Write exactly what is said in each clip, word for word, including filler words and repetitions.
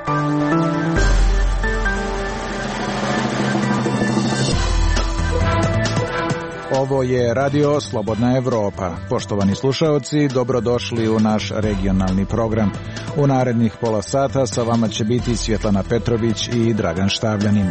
Ovo je Radio Slobodna Evropa. Poštovani slušaoci, dobrodošli u naš regionalni program. U narednih pola sata sa vama će biti Svjetlana Petrović i Dragan Štavljanin.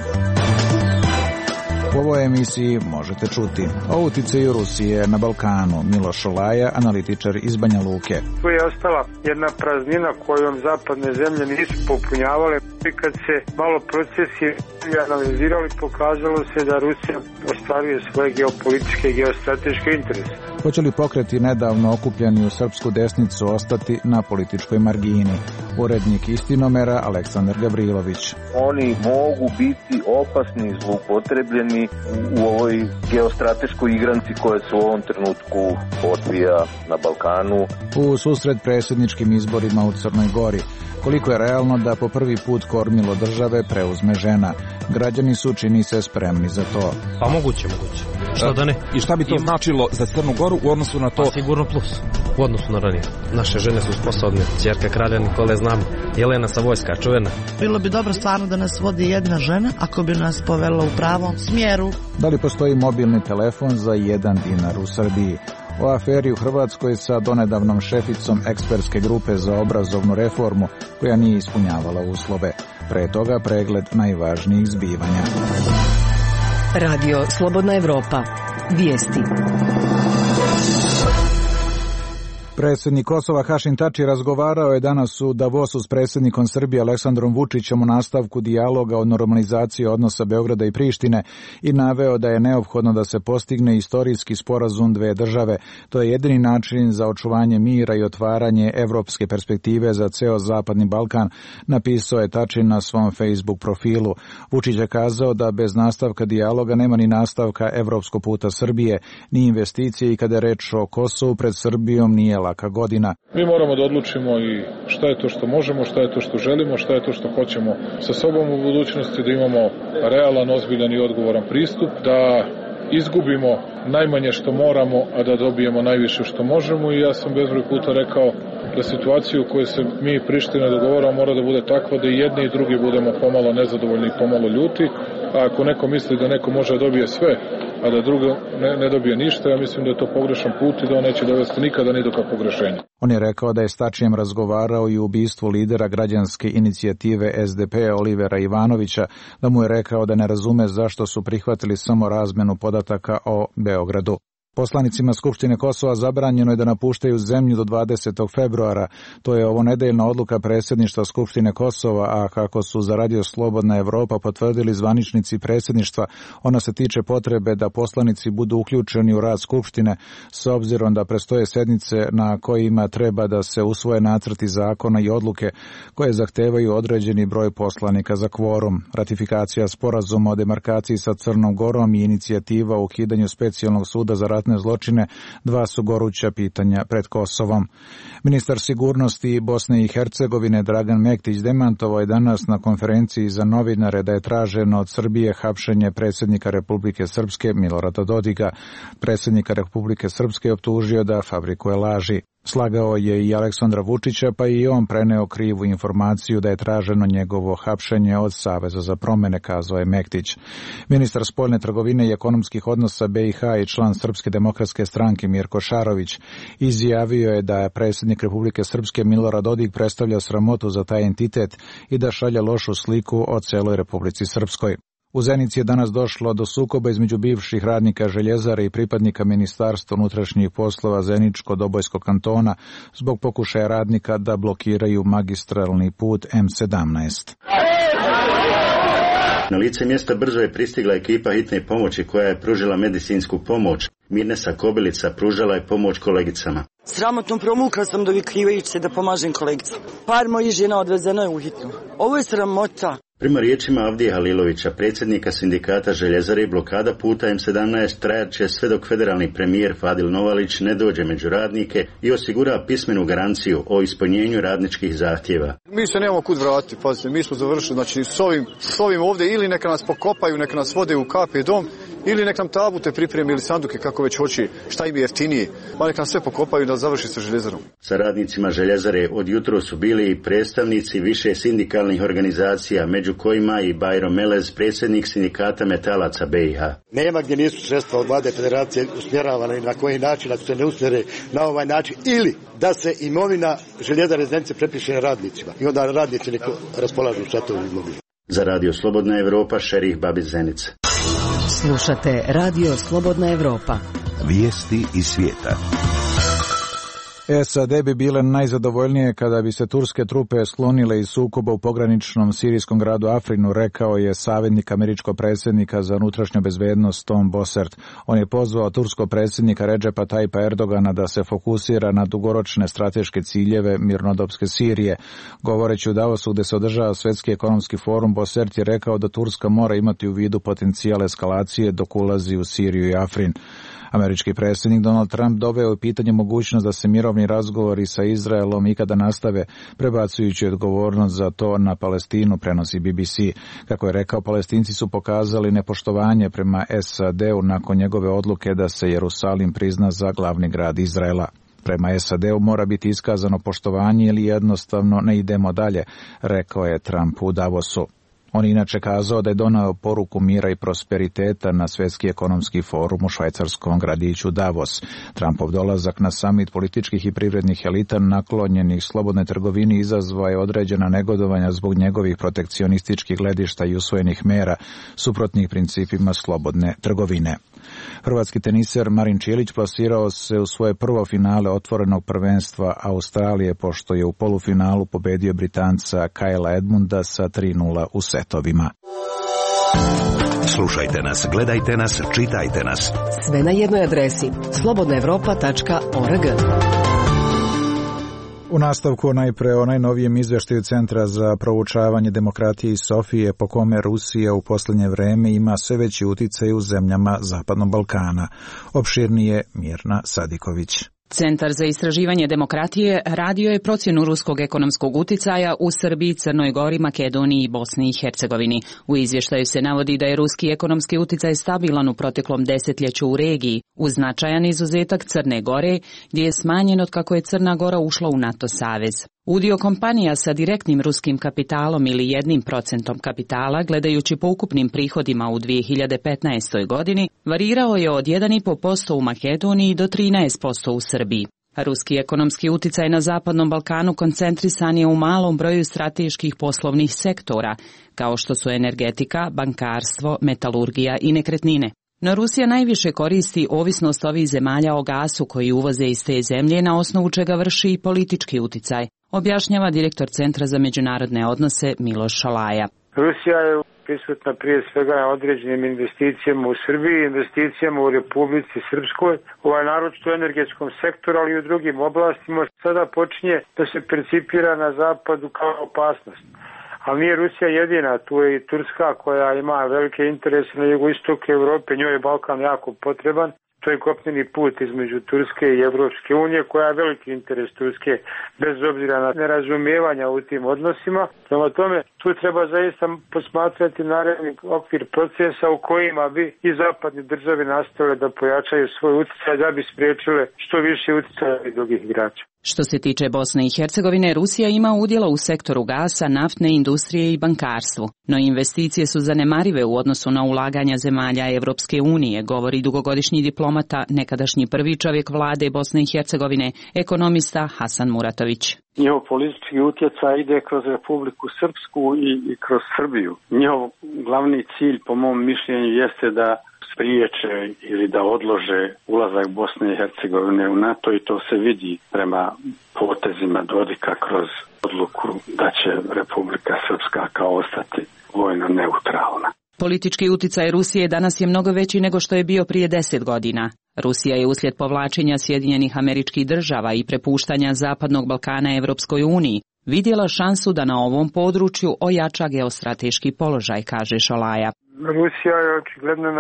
U ovoj emisiji možete čuti o uticaju Rusije na Balkanu. Miloš Olaja, analitičar iz Banja Luke. Tu je ostala jedna praznina kojom zapadne zemlje nisu popunjavale. I kad se malo procesi analizirali, pokazalo se da Rusija ostvaruje svoje geopolitičke i geostrateške interese. Hoće li pokreti nedavno okupljeni u srpsku desnicu ostati na političkoj margini? Urednik Istinomera Aleksandar Gavrilović. Oni mogu biti opasni i zloupotrebljeni u, u ovoj geostrateškoj igranci koja se u ovom trenutku odvija na Balkanu. U susret predsjedničkim izborima u Crnoj Gori. Koliko je realno da po prvi put kormilo države preuzme žena? Građani su, čini se, spremni za to. Pa moguće, moguće. Što da ne? I šta bi to Ima... značilo za Crnu Goru u odnosu na to? Pa sigurno plus. U odnosu na ranije. Naše žene su sposobne. Ćerka kralja Nikole znamo. Jelena Savojska, čuvena. Bilo bi dobro stvarno da nas vodi jedna žena, ako bi nas povela u pravom smjeru. Da li postoji mobilni telefon za jedan dinar u Srbiji? O aferi u Hrvatskoj sa donedavnom šeficom ekspertske grupe za obrazovnu reformu koja nije ispunjavala uslove. Pre toga pregled najvažnijih zbivanja. Radio Slobodna Evropa. Vijesti. Predsjednik Kosova Hašim Tači razgovarao je danas u Davosu s predsjednikom Srbije Aleksandrom Vučićem o nastavku dijaloga o normalizaciji odnosa Beograda i Prištine i naveo da je neophodno da se postigne istorijski sporazum dve države. To je jedini način za očuvanje mira i otvaranje evropske perspektive za ceo Zapadni Balkan, napisao je Tači na svom Facebook profilu. Vučić je kazao da bez nastavka dijaloga nema ni nastavka evropskog puta Srbije, ni investicije i kada je reč o Kosovu pred Srbijom nije laka godina. Mi moramo da odlučimo i šta je to što možemo, šta je to što želimo, šta je to što hoćemo sa sobom u budućnosti, da imamo realan, ozbiljan i odgovoran pristup, da izgubimo najmanje što moramo, a da dobijemo najviše što možemo i ja sam bezbroj puta rekao da situacija u kojoj se mi i Priština dogovaramo mora da bude takva da i jedni i drugi budemo pomalo nezadovoljni i pomalo ljuti, a ako neko misli da neko može da dobije sve, a da drugo ne, ne dobije ništa, ja mislim da je to pogrešan put i da on neće dovesti nikada ni do kakvog rešenja. On je rekao da je s Tačijem razgovarao i u ubistvu lidera građanske inicijative S D P Olivera Ivanovića, da mu je rekao da ne razume zašto su prihvatili samo razmenu podataka o Beogradu. Poslanicima Skupštine Kosova zabranjeno je da napuštaju zemlju do dvadesetog februara. To je ovo nedeljna odluka predsjedništva Skupštine Kosova, a kako su za Radio Slobodna Evropa potvrdili zvaničnici predsjedništva, ona se tiče potrebe da poslanici budu uključeni u rad Skupštine, s obzirom da predstoje sednice na kojima treba da se usvoje nacrti zakona i odluke koje zahtevaju određeni broj poslanika za kvorum. Ratifikacija sporazuma o demarkaciji sa Crnom Gorom i inicijativa o ukidanju specijalnog suda za ratne zločine dva su goruća pitanja pred Kosovom. Ministar sigurnosti Bosne i Hercegovine Dragan Mektić demantovao je danas na konferenciji za novinare da je traženo od Srbije hapšenje predsjednika Republike Srpske Milorada Dodiga. Predsjednika Republike Srpske je optužio da fabrikuje laži. Slagao je i Aleksandra Vučića, pa i on preneo krivu informaciju da je traženo njegovo hapšenje od Saveza za promene, kazao je Mektić. Ministar spoljne trgovine i ekonomskih odnosa B i H i član Srpske demokratske stranke Mirko Šarović izjavio je da je predsjednik Republike Srpske Milorad Dodik predstavlja sramotu za taj entitet i da šalje lošu sliku o celoj Republici Srpskoj. U Zenici je danas došlo do sukoba između bivših radnika Željezare i pripadnika Ministarstva unutrašnjih poslova Zeničko-Dobojskog kantona zbog pokušaja radnika da blokiraju magistralni put M sedamnaest. Na lice mjesta brzo je pristigla ekipa hitne pomoći koja je pružila medicinsku pomoć. Mirnesa Kobilica pružala je pomoć kolegicama. Sramotno promukla sam dovikrivajući se da pomažem kolegicama. Par mojih žena odvezeno je u hitnu. Ovo je sramota. Prema riječima Avdije Halilovića, predsjednika sindikata Željezare, blokada puta M sedamnaest trajat će sve dok federalni premijer Fadil Novalić ne dođe među radnike i osigura pismenu garanciju o ispunjenju radničkih zahtjeva. Mi se nemamo kud vratiti, pazite, mi smo završili, znači s ovim, s ovim ovdje ili neka nas pokopaju, neka nas vode u K P dom Ili nek nam tabute pripremi ili sanduke kako već hoće, šta im je jeftinije, pa nek nam sve pokopaju da završi sa željezarom. Sa radnicima željezare od jutro su bili i predstavnici više sindikalnih organizacija, među kojima i Bajro Melez, predsjednik sindikata metalaca be i ha. Nema gdje nisu sredstva od vlade federacije usmjeravane na koji način, ako se ne usmjere na ovaj način, ili da se imovina željezare Zenice prepiše radnicima i onda radnici neko raspolažu šatovim imovinom. Za Radio Slobodna Evropa, Šerih Babić Zenica. Slušate Radio Slobodna Evropa. Vijesti iz svijeta. es a de bi bile najzadovoljnije kada bi se turske trupe sklonile iz sukoba u pograničnom sirijskom gradu Afrinu, rekao je savjetnik američkog predsjednika za unutrašnju bezbednost Tom Bossert. On je pozvao turskog predsjednika Redžepa Tajpa Erdogana da se fokusira na dugoročne strateške ciljeve mirnodopske Sirije. Govoreći u Davosu gdje se održava Svjetski ekonomski forum, Bossert je rekao da Turska mora imati u vidu potencijal eskalacije dok ulazi u Siriju i Afrin. Američki predsjednik Donald Trump doveo je pitanje mogućnost da se mirovni razgovori sa Izraelom ikada nastave, prebacujući odgovornost za to na Palestinu, prenosi be be ce. Kako je rekao, Palestinci su pokazali nepoštovanje prema es a de-u nakon njegove odluke da se Jerusalim prizna za glavni grad Izraela. Prema es a de-u mora biti iskazano poštovanje ili jednostavno ne idemo dalje, rekao je Trump u Davosu. On je inače kazao da je donao poruku mira i prosperiteta na Svjetski ekonomski forum u švajcarskom gradiću Davos. Trumpov dolazak na samit političkih i privrednih elita naklonjenih slobodnoj trgovini izazvao je određena negodovanja zbog njegovih protekcionističkih gledišta i usvojenih mera suprotnih principima slobodne trgovine. Hrvatski teniser Marin Čilić plasirao se u svoje prvo finale otvorenog prvenstva Australije, pošto je u polufinalu pobedio Britanca Kyla Edmunda sa tri nula u setovima. Slušajte nas, gledajte nas, čitajte nas. Sve na jednoj adresi slobodna evropa tačka org. U nastavku najpre o najnovijem izvještaju Centra za proučavanje demokratije iz Sofije, po kome Rusija u posljednje vreme ima sve veći uticaj u zemljama Zapadnog Balkana. Opširnije Mirna Sadiković. Centar za istraživanje demokratije radio je procjenu ruskog ekonomskog uticaja u Srbiji, Crnoj Gori, Makedoniji i Bosni i Hercegovini. U izvještaju se navodi da je ruski ekonomski uticaj stabilan u proteklom desetljeću u regiji, uz značajan izuzetak Crne Gore, gdje je smanjen od kako je Crna Gora ušla u NATO savez. Udio kompanija sa direktnim ruskim kapitalom ili jednim procentom kapitala, gledajući po ukupnim prihodima u dvije hiljade petnaestoj. godini, varirao je od jedan zarez pet posto u Makedoniji do trinaest posto u Srbiji. Ruski ekonomski uticaj na Zapadnom Balkanu koncentrisan je u malom broju strateških poslovnih sektora, kao što su energetika, bankarstvo, metalurgija i nekretnine. No Rusija najviše koristi ovisnost ovih zemalja o gasu koji uvoze iz te zemlje, na osnovu čega vrši i politički uticaj, objašnjava direktor Centra za međunarodne odnose Miloš Šalaja. Rusija je prisutna prije svega na određenim investicijama u Srbiji, investicijama u Republici Srpskoj, ovaj naročito u energetskom sektoru, ali i u drugim oblastima. Sada počinje da se percipira na zapadu kao opasnost. Ali nije Rusija jedina, tu je i Turska koja ima velike interese na jugoistoku Europe, njoj je Balkan jako potreban. To je kopneni put između Turske i Evropske unije, koja je veliki interes Turske, bez obzira na nerazumijevanja u tim odnosima. Prema tome, tu treba zaista posmatrati naredni okvir procesa u kojima bi i zapadne države nastavile da pojačaju svoj utjecaj da bi spriječile što više utjecaja i drugih igrača. Što se tiče Bosne i Hercegovine, Rusija ima udjela u sektoru gasa, naftne industrije i bankarstvu, no investicije su zanemarive u odnosu na ulaganja zemalja Evropske unije, govori dugogodišnji diplomata, nekadašnji prvi čovjek vlade Bosne i Hercegovine, ekonomista Hasan Muratović. Njihov politički utjecaj ide kroz Republiku Srpsku i, i kroz Srbiju. Njihov glavni cilj, po mom mišljenju, jeste da spriječe ili da odlože ulazak Bosne i Hercegovine u NATO, i to se vidi prema potezima Dodika kroz odluku da će Republika Srpska kao ostati vojno neutralna. Politički uticaj Rusije danas je mnogo veći nego što je bio prije deset godina. Rusija je uslijed povlačenja Sjedinjenih Američkih Država i prepuštanja Zapadnog Balkana Evropskoj uniji vidjela šansu da na ovom području ojača geostrateški položaj, kaže Šolaja. Rusija je očigledno na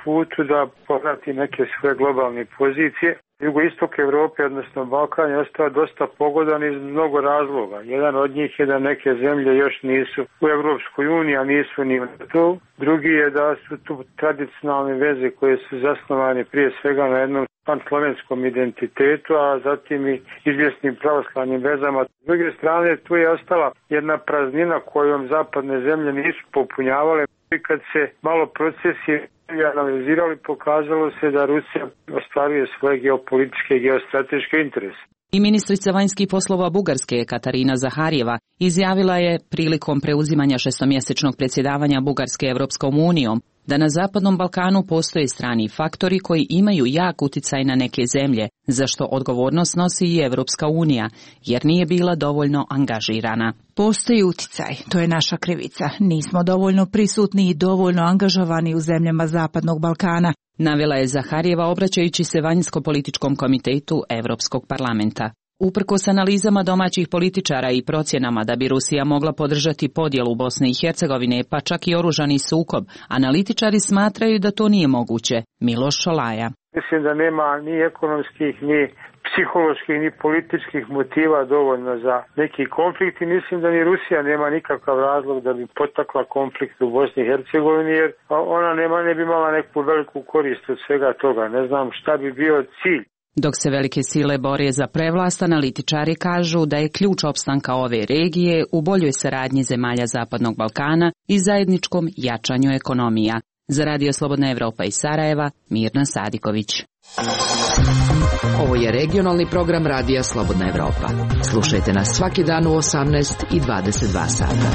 putu da povrati neke svoje globalne pozicije. Jugoistok Evrope, odnosno Balkan, je ostao dosta pogodan iz mnogo razloga. Jedan od njih je da neke zemlje još nisu u Evropskoj uniji, a nisu ni u NATO. Drugi je da su tu tradicionalne veze koje su zasnovane prije svega na jednom panslovenskom identitetu, a zatim i izvjesnim pravoslavnim vezama. S druge strane, tu je ostala jedna praznina kojom zapadne zemlje nisu popunjavale. I kad se malo procesi analizirali, pokazalo se da Rusija ostvaruje svoje geopolitičke i geostrateške interese. I ministrica vanjskih poslova Bugarske Katarina Zaharijeva izjavila je prilikom preuzimanja šestomjesečnog predsjedavanja Bugarske Evropskom unijom da na Zapadnom Balkanu postoje strani faktori koji imaju jak uticaj na neke zemlje, za što odgovornost nosi i Evropska unija, jer nije bila dovoljno angažirana. Postoji uticaj, to je naša krivica. Nismo dovoljno prisutni i dovoljno angažovani u zemljama Zapadnog Balkana, navela je Zaharijeva obraćajući se Vanjsko-političkom komitetu Evropskog parlamenta. Uprkos analizama domaćih političara i procjenama da bi Rusija mogla podržati podjelu Bosne i Hercegovine, pa čak i oružani sukob, analitičari smatraju da to nije moguće. Miloš Šolaja. Mislim da nema ni ekonomskih, ni psiholoških, ni političkih motiva dovoljno za neki konflikt i mislim da ni Rusija nema nikakav razlog da bi potakla konflikt u Bosni i Hercegovini, jer ona nema, ne bi imala neku veliku korist od svega toga. Ne znam šta bi bio cilj. Dok se velike sile bore za prevlast, analitičari kažu da je ključ opstanka ove regije u boljoj saradnji zemalja Zapadnog Balkana i zajedničkom jačanju ekonomija. Za Radio Slobodna Evropa iz Sarajeva, Mirna Sadiković. Ovo je regionalni program Radija Slobodna Evropa. Slušajte nas svaki dan u osamnaest i dvadeset dva sata.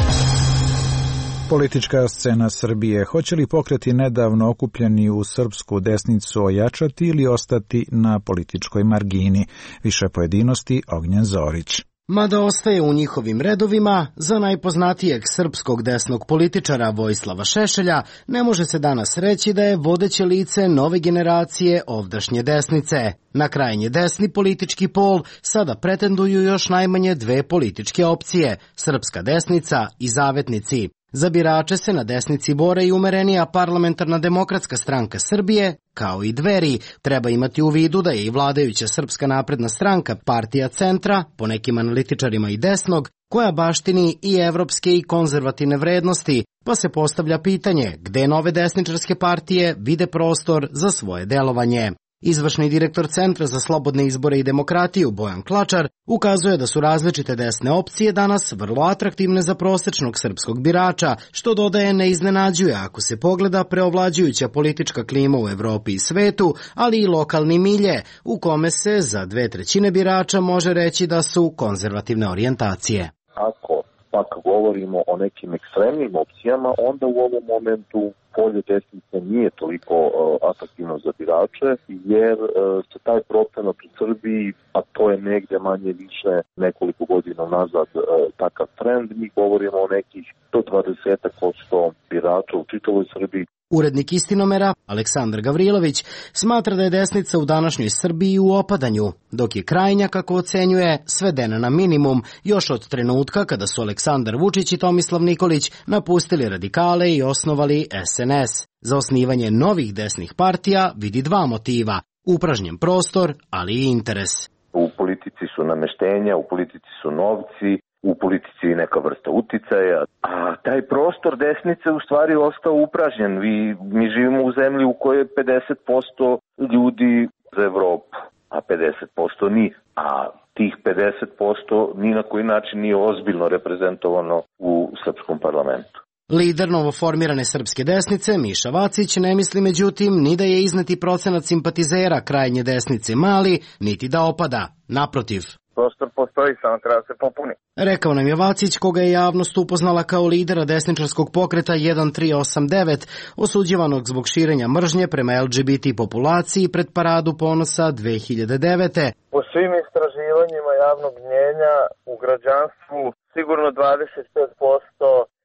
Politička scena Srbije. Hoće li pokreti nedavno okupljeni u srpsku desnicu ojačati ili ostati na političkoj margini? Više pojedinosti Ognjen Zorić. Mada ostaje u njihovim redovima, za najpoznatijeg srpskog desnog političara Vojislava Šešelja ne može se danas reći da je vodeće lice nove generacije ovdašnje desnice. Na krajnje desni politički pol sada pretenduju još najmanje dve političke opcije, srpska desnica i zavetnici. Za birače se na desnici bore i umerenija parlamentarna demokratska stranka Srbije, kao i Dveri. Treba imati u vidu da je i vladajuća Srpska napredna stranka partija centra, po nekim analitičarima i desnog, koja baštini i evropske i konzervativne vrednosti, pa se postavlja pitanje gde nove desničarske partije vide prostor za svoje delovanje. Izvršni direktor Centra za slobodne izbore i demokratiju Bojan Klačar ukazuje da su različite desne opcije danas vrlo atraktivne za prosečnog srpskog birača, što dodaje ne iznenađuje ako se pogleda preovlađujuća politička klima u Evropi i svetu, ali i lokalni milje, u kome se za dve trećine birača može reći da su konzervativne orijentacije. Ako pak govorimo o nekim ekstremnim opcijama, onda u ovom momentu polje desnice nije toliko uh, atraktivno za birače, jer uh, se taj procenat u Srbiji, a to je negde manje više nekoliko godina nazad uh, takav trend, mi govorimo o nekih do dvadeset posto birača u čitavoj Srbiji. Urednik Istinomera, Aleksandar Gavrilović, smatra da je desnica u današnjoj Srbiji u opadanju, dok je krajnja, kako ocenjuje, svedena na minimum, još od trenutka kada su Aleksandar Vučić i Tomislav Nikolić napustili radikale i osnovali es en es. Za osnivanje novih desnih partija vidi dva motiva, upražnjen prostor, ali i interes. U politici su nameštenja, u politici su novci, u politici je neka vrsta uticaja, a taj prostor desnice u stvari ostao upražnjen. Vi, mi živimo u zemlji u kojoj je pedeset posto ljudi za Evropu, a pedeset posto nije. A tih pedeset posto ni na koji način nije ozbiljno reprezentovano u srpskom parlamentu. Lider novoformirane srpske desnice, Miša Vacić, ne misli međutim ni da je izneti procenat simpatizera krajnje desnice mali, niti da opada. Naprotiv. Prostor postoji, samo treba se popuni. Rekao nam je Vacić, koga je javnost upoznala kao lidera desničarskog pokreta jedan tri osam devet, osuđivanog zbog širenja mržnje prema el dže be te populaciji pred Paradu ponosa dve hiljade devete. Po svim istraživanjima javnog mnjenja u građanstvu sigurno dvadeset pet posto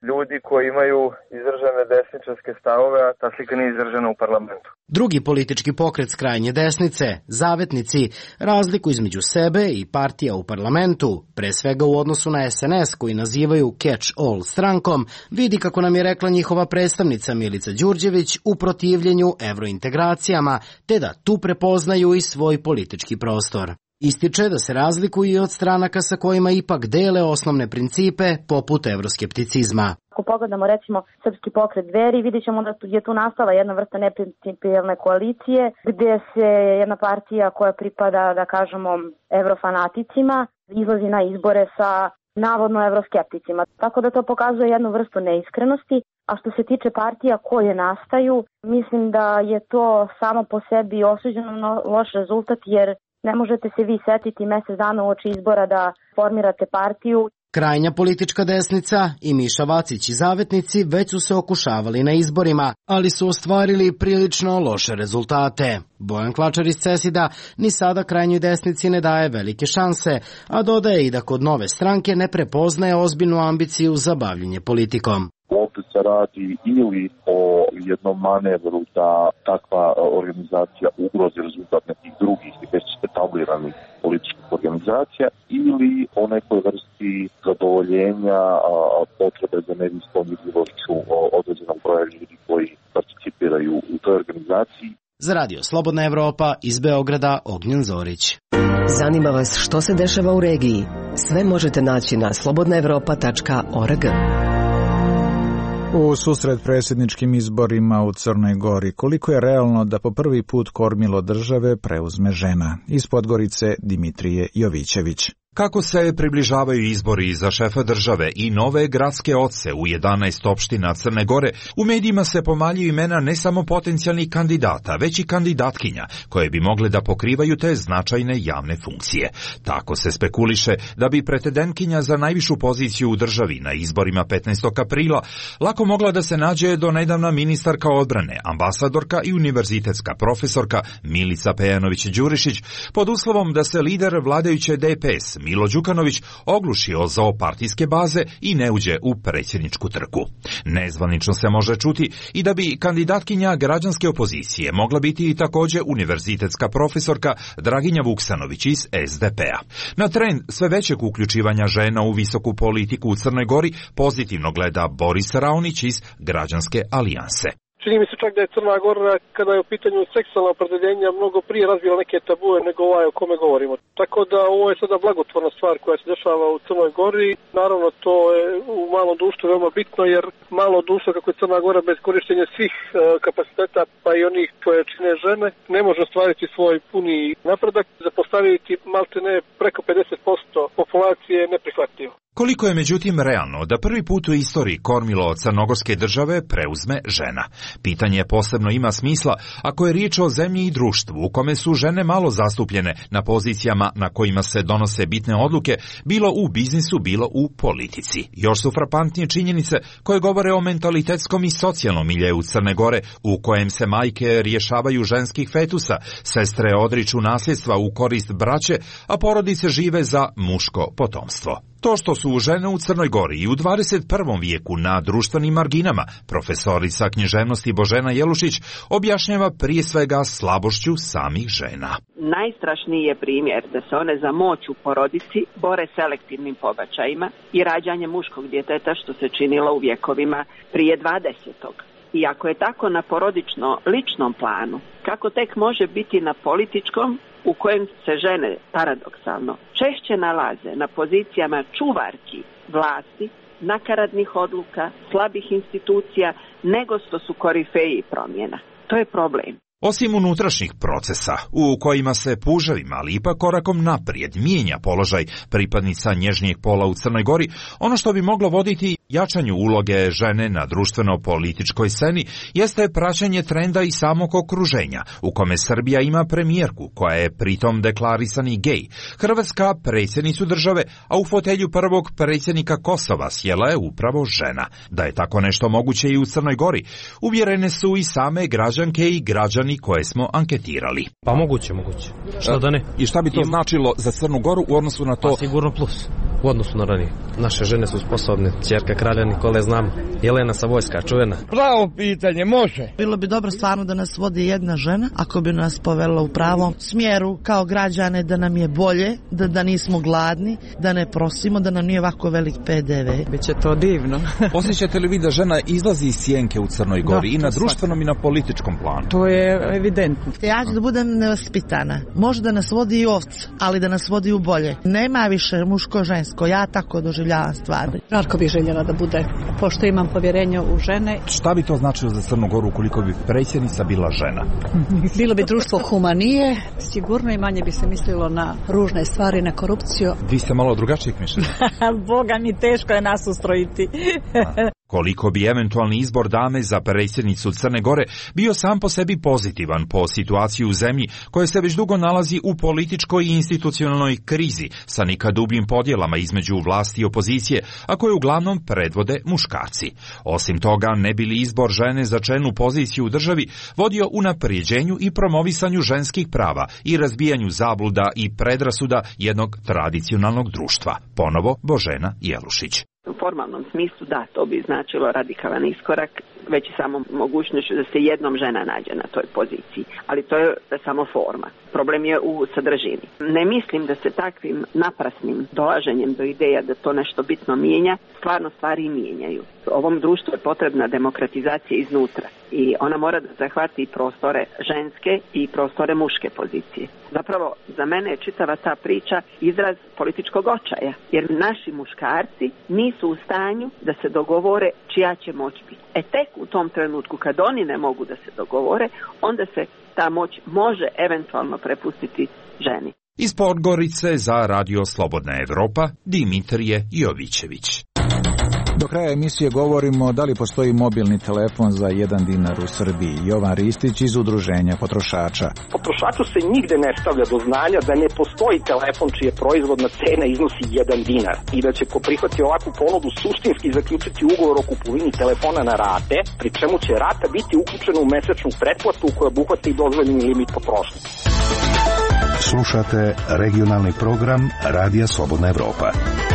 ljudi koji imaju izražene desničarske stavove, a ta slika nije izražena u parlamentu. Drugi politički pokret s krajnje desnice, Zavetnici, razliku između sebe i partija u parlamentu, pre svega u odnosu na S N S koji nazivaju catch-all strankom, vidi, kako nam je rekla njihova predstavnica Milica Đurđević, u protivljenju evrointegracijama, te da tu prepoznaju i svoj politički prostor. Ističe da se razlikuju i od stranaka sa kojima ipak dele osnovne principe, poput evroskepticizma. Ako pogledamo recimo Srpski pokret Dveri, vidjet ćemo da je tu nastala jedna vrsta neprincipijelne koalicije, gdje se jedna partija koja pripada, da kažemo, evrofanaticima, izlazi na izbore sa navodno evroskepticima. Tako da to pokazuje jednu vrstu neiskrenosti. A što se tiče partija koje nastaju, mislim da je to samo po sebi osuđeno na loš rezultat, jer ne možete se vi setiti mjesec dana uoči izbora da formirate partiju. Krajnja politička desnica i Miša Vacić i Zavetnici već su se okušavali na izborima, ali su ostvarili prilično loše rezultate. Bojan Klačar iz Cesida ni sada krajnjoj desnici ne daje velike šanse, a dodaje i da kod nove stranke ne prepoznaje ozbiljnu ambiciju za bavljenje politikom. Ovdje se radi ili o jednom manevru da takva organizacija ugrozi rezultat nekih drugih već etabliranih političkih organizacija, ili o nekoj vrsti zadovoljenja potrebe za medijskom vidljivošću određenog broja ljudi koji participiraju u toj organizaciji. Za Radio Slobodna Evropa iz Beograda, Ognjen Zorić. Zanima vas što se dešava u regiji? Sve možete naći na slobodna evropa tačka org. U susret predsjedničkim izborima u Crnoj Gori, koliko je realno da po prvi put kormilo države preuzme žena? Iz Podgorice Dimitrije Jovićević. Kako se približavaju izbori za šefa države i nove gradske oce u jedanaest opština Crne Gore, u medijima se pomaljuju imena ne samo potencijalnih kandidata, već i kandidatkinja, koje bi mogle da pokrivaju te značajne javne funkcije. Tako se spekuliše da bi pretendentkinja za najvišu poziciju u državi na izborima petnaestog aprila lako mogla da se nađe do nedavna ministarka odbrane, ambasadorka i univerzitetska profesorka Milica Pejanović-Đurišić, pod uslovom da se lider vladajuće D P S Milo Đukanović ogluši o zoopartijske baze i ne uđe u predsjedničku trku. Nezvanično se može čuti i da bi kandidatkinja građanske opozicije mogla biti i također univerzitetska profesorka Draginja Vuksanović iz S D P-a. Na trend sve većeg uključivanja žena u visoku politiku u Crnoj Gori pozitivno gleda Boris Raonić iz Građanske alijanse. Čini mi se čak da je Crna Gora, kada je u pitanju seksualna opredeljenja, mnogo prije razvila neke tabue nego ovaj o kome govorimo. Tako da ovo je sada blagotvorna stvar koja se dešava u Crnoj Gori. Naravno, to je u malom društvu veoma bitno, jer malo društvo kako je Crna Gora bez korištenja svih e, kapaciteta, pa i onih koje čine žene, ne može ostvariti svoj puni napredak. Zapostaviti maltene preko pedeset posto populacije je neprihvatljivo. Koliko je međutim realno da prvi put u istoriji kormilo crnogorske države preuzme žena? Pitanje posebno ima smisla ako je riječ o zemlji i društvu u kome su žene malo zastupljene na pozicijama na kojima se donose bitne odluke, bilo u biznisu, bilo u politici. Još su frapantnije činjenice koje govore o mentalitetskom i socijalnom miljeu Crne Gore, u kojem se majke rješavaju ženskih fetusa, sestre odriču nasljedstva u korist braće, a porodice žive za muško potomstvo. To što su žene u Crnoj Gori i u dvadeset prvom vijeku na društvenim marginama, profesorica književnosti Božena Jelušić objašnjava prije svega slabošću samih žena. Najstrašniji je primjer da se one za moć u porodici bore selektivnim pobačajima i rađanjem muškog djeteta, što se činilo u vjekovima prije dvadesetog. I ako je tako na porodično ličnom planu, kako tek može biti na političkom, u kojem se žene, paradoksalno, češće nalaze na pozicijama čuvarki vlasti, nakaradnih odluka, slabih institucija, nego što su korifeji promjena. To je problem. Osim unutrašnjih procesa, u kojima se puževim, ali ipak korakom naprijed mijenja položaj pripadnica nježnijeg pola u Crnoj Gori, ono što bi moglo voditi jačanju uloge žene na društveno-političkoj sceni jeste praćenje trenda i samog okruženja, u kome Srbija ima premijerku koja je pritom deklarisani gej, Hrvatska predsjednicu države, a u fotelju prvog predsjednika Kosova sjela je upravo žena. Da je tako nešto moguće i u Crnoj Gori, uvjerene su i same građanke i građani koje smo anketirali. Pa moguće, moguće. Što da ne? I šta bi to I... značilo za Crnu Goru u odnosu na to? Pa sigurno plus u odnosu na ranije. Naše žene su sposobne. Ćerka kralja Nikole znam. Jelena Savojska, čuvena. Pravo pitanje, može. Bilo bi dobro stvarno da nas vodi jedna žena, ako bi nas povela u pravom smjeru kao građane, da nam je bolje, da, da nismo gladni, da ne prosimo, da nam nije ovako velik P D V. Biće to divno. Osjećate li vi da žena izlazi iz sjenke u Crnoj Gori da, i na društvenom i na političkom planu? To je evidentno. Ja ću da budem nevaspitana. Može da nas vodi i ovca, ali da nas vodi u bolje. Nema više muško-žensko, ja tako doživljavam stvari. Žarko bi željela da bude, pošto imam povjerenje u žene. Šta bi to značilo za Crnu Goru ukoliko bi predsjednica bila žena? Bilo bi društvo humanije, sigurno i manje bi se mislilo na ružne stvari, na korupciju. Vi ste malo drugačijeg mišljenja. Boga mi, teško je nas ustrojiti. Koliko bi eventualni izbor dame za predsjednicu Crne Gore bio sam po sebi pozitivan po situaciji u zemlji koja se već dugo nalazi u političkoj i institucionalnoj krizi sa nikad dubljim podjelama između vlasti i opozicije, a koje uglavnom predvode muškarci. Osim toga, ne bi li izbor žene za čelnu poziciju u državi vodio unapređenju i promovisanju ženskih prava i razbijanju zabluda i predrasuda jednog tradicionalnog društva. Ponovo Božena Jelušić. U formalnom smislu da, to bi značilo radikalan iskorak, već i samo mogućnost da se jednom žena nađe na toj poziciji, ali to je samo forma. Problem je u sadržini. Ne mislim da se takvim naprasnim dolaženjem do ideja da to nešto bitno mijenja, stvarno stvari mijenjaju. Ovom društvu je potrebna demokratizacija iznutra i ona mora da zahvati i prostore ženske i prostore muške pozicije. Zapravo, za mene je čitava ta priča izraz političkog očaja, jer naši muškarci nisu u stanju da se dogovore čija će moć biti. E tek u tom trenutku kad oni ne mogu da se dogovore, onda se ta moć može eventualno prepustiti ženi. Iz Podgorice za Radio Slobodna Evropa, Dimitrije Jovićević. Do kraja emisije govorimo da li postoji mobilni telefon za jedan dinar u Srbiji. Jovan Ristić iz Udruženja potrošača. Potrošaču se nigde ne stavlja do znanja da ne postoji telefon čije proizvodna cena iznosi jedan dinar i da će ko prihvati ovakvu ponudu suštinski zaključiti ugovor o kupovini telefona na rate, pri čemu će rata biti uključena u mesečnu pretplatu koja obuhvata i dozvoljeni limit potrošnje. Slušate regionalni program Radija Slobodna Evropa.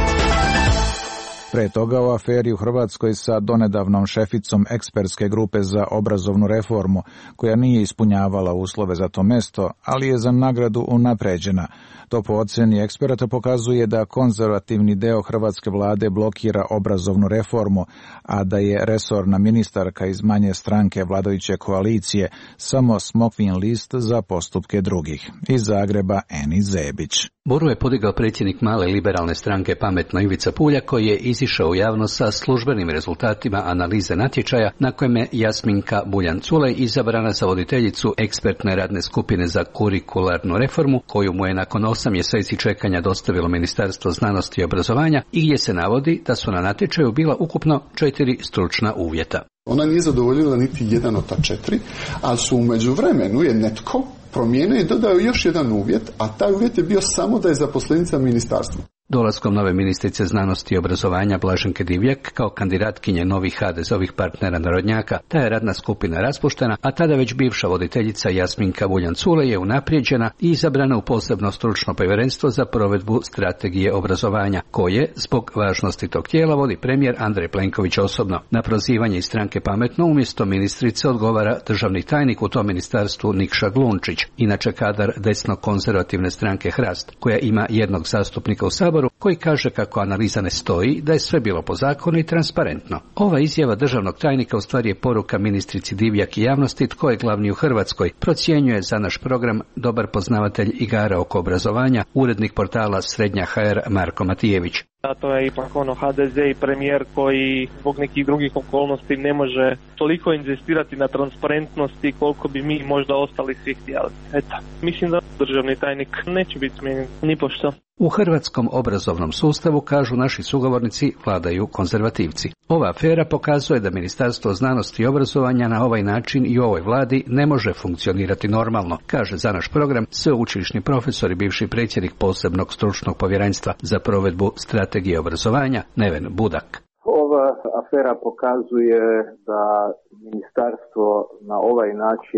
Pre toga o aferi u Hrvatskoj sa donedavnom šeficom ekspertske grupe za obrazovnu reformu, koja nije ispunjavala uslove za to mesto, ali je za nagradu unapređena. To po oceni eksperata pokazuje da konzervativni deo hrvatske vlade blokira obrazovnu reformu, a da je resorna ministarka iz manje stranke vladajuće koalicije samo smokvin list za postupke drugih. Iz Zagreba Eni Zebić. Buru je podigao predsjednik male liberalne stranke Pametno Ivica Puljak, koji je izišao u javnost sa službenim rezultatima analize natječaja na kojem je Jasminka Buljan-Culej izabrana za voditeljicu ekspertne radne skupine za kurikularnu reformu, koju mu je nakon osam mjeseci čekanja dostavilo Ministarstvo znanosti i obrazovanja i gdje se navodi da su na natječaju bila ukupno četiri stručna uvjeta. Ona nije zadovoljila niti jedan od ta četiri, ali su u međuvremenu je netko promijenio i dodao još jedan uvjet, a taj uvjet je bio samo da je zaposlenica ministarstva. Dolaskom nove ministrice znanosti i obrazovanja Blaženke Divjak kao kandidatkinje novih ha de zovih partnera narodnjaka, ta je radna skupina raspuštena, a tada već bivša voditeljica Jasminka Buljan-Culej je unaprijeđena i izabrana u posebno stručno povjerenstvo za provedbu strategije obrazovanja, koje, zbog važnosti tog tijela, vodi premijer Andrej Plenković osobno. Na prozivanje iz stranke Pametno umjesto ministrice odgovara državni tajnik u tom ministarstvu Nikša Glunčić, inače kadar desno-konzervativne stranke Hrast, koja ima jednog zastupnika u Saboru, koji kaže kako analiza ne stoji, da je sve bilo po zakonu i transparentno. Ova izjava državnog tajnika u stvari je poruka ministrici Divjak i javnosti tko je glavni u Hrvatskoj, procjenjuje za naš program dobar poznavatelj igara oko obrazovanja, urednik portala Srednja ha er Marko Matijević. A to je ipak ono ha de ze i premijer koji zbog nekih drugih okolnosti ne može toliko inzistirati na transparentnosti koliko bi mi možda ostali svi htjeli. Eto, mislim da državni tajnik neće biti smijenjen ni pošto. U hrvatskom obrazovnom sustavu, kažu naši sugovornici, vladaju konzervativci. Ova afera pokazuje da Ministarstvo znanosti i obrazovanja na ovaj način i u ovoj vladi ne može funkcionirati normalno, kaže za naš program sveučilišni profesor i bivši predsjednik posebnog stručnog povjerenstva za provedbu strategije obrazovanja Neven Budak. Ova afera pokazuje da ministarstvo na ovaj način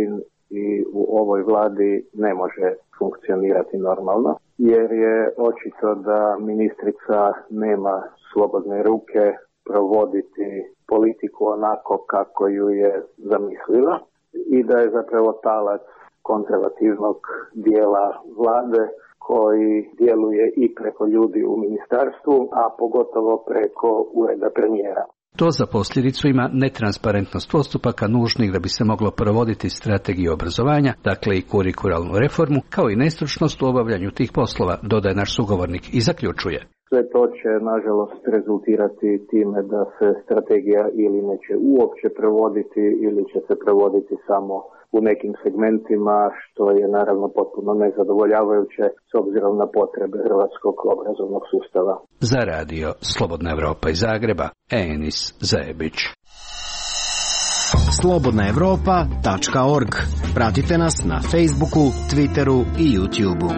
i u ovoj vladi ne može funkcionirati normalno, jer je očito da ministrica nema slobodne ruke provoditi politiku onako kako ju je zamislila i da je zapravo talac konzervativnog dijela vlade koji djeluje i preko ljudi u ministarstvu, a pogotovo preko ureda premijera. To za posljedicu ima netransparentnost postupaka nužnih da bi se moglo provoditi strategiju obrazovanja, dakle i kurikularnu reformu, kao i nestručnost u obavljanju tih poslova, dodaje naš sugovornik i zaključuje. Sve to će, nažalost, rezultirati time da se strategija ili neće uopće provoditi ili će se provoditi samo u nekim segmentima, što je naravno potpuno nezadovoljavajuće s obzirom na potrebe hrvatskog obrazovnog sustava. Za radio Slobodna Evropa iz Zagreba, Enis Zajebić. slobodna evropa tačka org. Pratite nas na Facebooku, Twitteru i YouTubeu.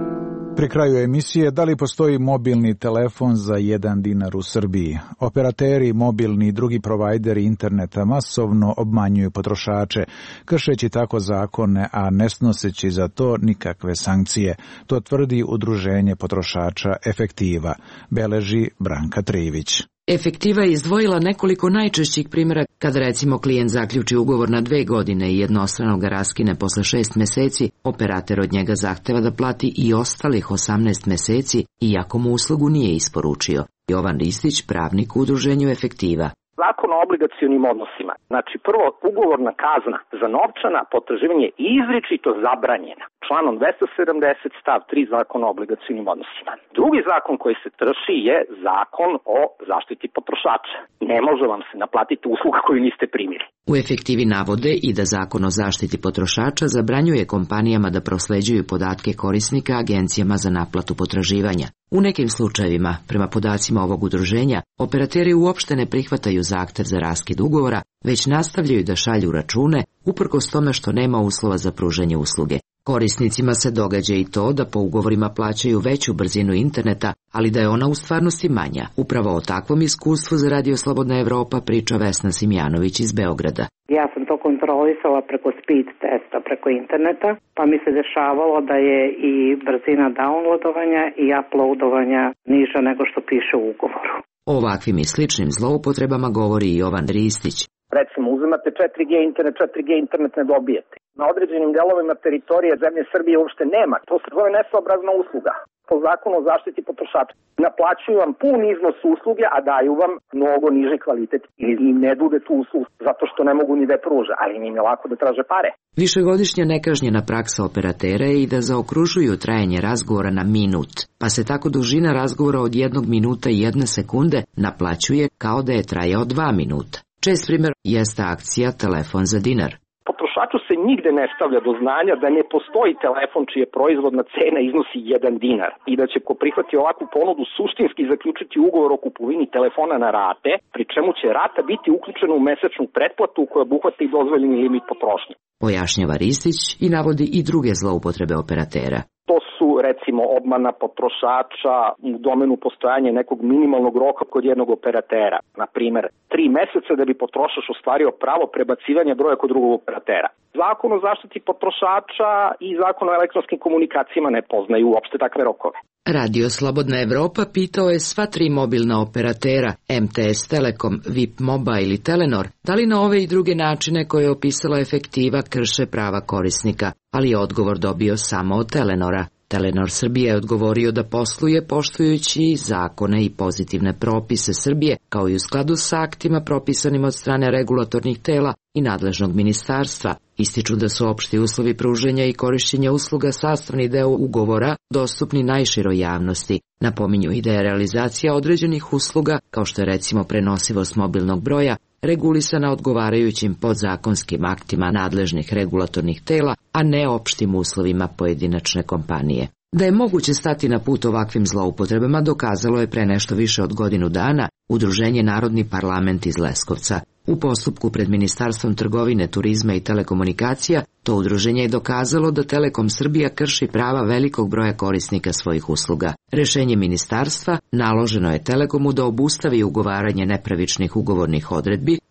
Pri kraju emisije, da li postoji mobilni telefon za jedan dinar u Srbiji? Operateri, mobilni i drugi provajderi interneta masovno obmanjuju potrošače, kršeći tako zakone, a ne snoseći za to nikakve sankcije. To tvrdi Udruženje potrošača Efektiva, beleži Branka Trivić. Efektiva je izdvojila nekoliko najčešćih primjera kad recimo klijent zaključi ugovor na dve godine i jednostrano ga raskine posle šest meseci, operater od njega zahteva da plati i ostalih osamnaest meseci, iako mu uslugu nije isporučio. Jovan Ristić, pravnik u Udruženju Efektiva. Zakon o obligacionim odnosima. Znači, prvo, ugovorna kazna za novčana potraživanje je izričito zabranjena. Članom dvesta sedamdeset stav tri Zakona o obligacionim odnosima. Drugi zakon koji se trši je Zakon o zaštiti potrošača. Ne može vam se naplatiti usluga koju niste primili. U Efektivi navode i da Zakon o zaštiti potrošača zabranjuje kompanijama da prosleđuju podatke korisnika agencijama za naplatu potraživanja. U nekim slučajevima, prema podacima ovog udruženja, operateri uopšte ne prihvataju zahtev za raskid ugovora, već nastavljaju da šalju račune, uprkos tome što nema uslova za pružanje usluge. Korisnicima se događa i to da po ugovorima plaćaju veću brzinu interneta, ali da je ona u stvarnosti manja. Upravo o takvom iskustvu za Radio Slobodna Evropa priča Vesna Simjanović iz Beograda. Ja sam to kontrolisala preko speed testa, preko interneta, pa mi se dešavalo da je i brzina downloadovanja i uploadovanja niža nego što piše u ugovoru. O ovakvim i sličnim zloupotrebama govori i Jovan Ristić. Recimo, uzimate četiri G internet, četiri G internet ne dobijete. Na određenim delovima teritorije zemlje Srbije uopšte nema. To se zove nesoobrazna usluga. Po zakonu o zaštiti potrošača naplaćuju vam pun iznos usluge, a daju vam mnogo niži kvalitet ili ne nude tu uslugu zato što ne mogu ni da je pruže, ali im je lako da traže pare. Višegodišnja nekažnjena praksa operatera je i da zaokružuju trajanje razgovora na minut, pa se tako dužina razgovora od jednog minuta i jedne sekunde naplaćuje kao da je trajao dva minuta. Čest primjer jeste akcija Telefon za dinar. Potrošaču se nigde ne stavlja do znanja da ne postoji telefon čija proizvodna cena iznosi jedan dinar i da će ko prihvati ovakvu ponudu suštinski zaključiti ugovor o kupovini telefona na rate, pri čemu će rata biti uključena u mesečnu pretplatu koja obuhvata i dozvoljeni limit potrošnje. Pojašnjava Ristić i navodi i druge zloupotrebe operatera. To su, recimo, obmana potrošača u domenu postojanja nekog minimalnog roka kod jednog operatera. Na primer, tri meseca da bi potrošač ostvario pravo prebacivanja broja kod drugog operatera. Zakon o zaštiti potrošača i Zakon o elektronskim komunikacijama ne poznaju uopšte takve rokove. Radio Slobodna Evropa pitao je sva tri mobilna operatera, M T S Telekom, V I P Mobile i Telenor, da li na ove i druge načine koje je opisala Efektiva krše prava korisnika, ali je odgovor dobio samo od Telenora. Telenor Srbije je odgovorio da posluje poštujući zakone i pozitivne propise Srbije, kao i u skladu sa aktima propisanim od strane regulatornih tela i nadležnog ministarstva. Ističu da su opšti uslovi pruženja i korišćenja usluga sastavni deo ugovora dostupni najširoj javnosti. Napominju i da je realizacija određenih usluga, kao što je recimo prenosivost mobilnog broja, regulisana odgovarajućim podzakonskim aktima nadležnih regulatornih tela, a ne opštim uslovima pojedinačne kompanije. Da je moguće stati na put ovakvim zloupotrebama dokazalo je pre nešto više od godinu dana Udruženje Narodni parlament iz Leskovca. U postupku pred Ministarstvom trgovine, turizma i telekomunikacija to udruženje je dokazalo da Telekom Srbija krši prava velikog broja korisnika svojih usluga. Rešenje ministarstva naloženo je Telekomu da obustavi ugovaranje nepravičnih ugovornih odredbi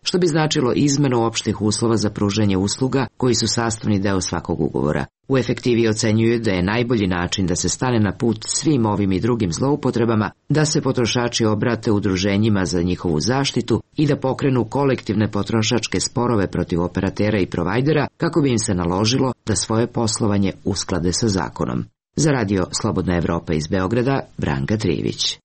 što bi značilo izmenu opštih uslova za pružanje usluga koji su sastavni deo svakog ugovora. U efektivi ocenjuju da je najbolji način da se stane na put svim ovim i drugim zloupotrebama, da se potrošači obrate udruženjima za njihovu zaštitu i da pokrenu kolektivne potrošačke sporove protiv operatera i provajdera kako bi im se naložilo da svoje poslovanje usklade sa zakonom. Za radio Slobodna Evropa iz Beograda, Branka Trivić.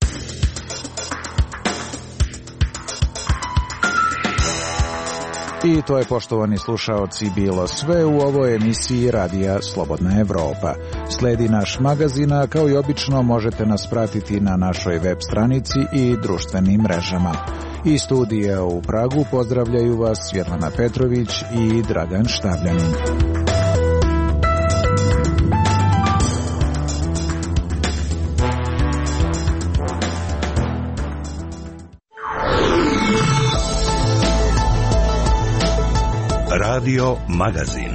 I to je, poštovani slušaoci, bilo sve u ovoj emisiji Radija Slobodna Evropa. Sledi naš magazin, a kao i obično možete nas pratiti na našoj web stranici i društvenim mrežama. Iz studija u Pragu pozdravljaju vas Svjetlana Petrović i Dragan Štavljanin. Radio Magazin.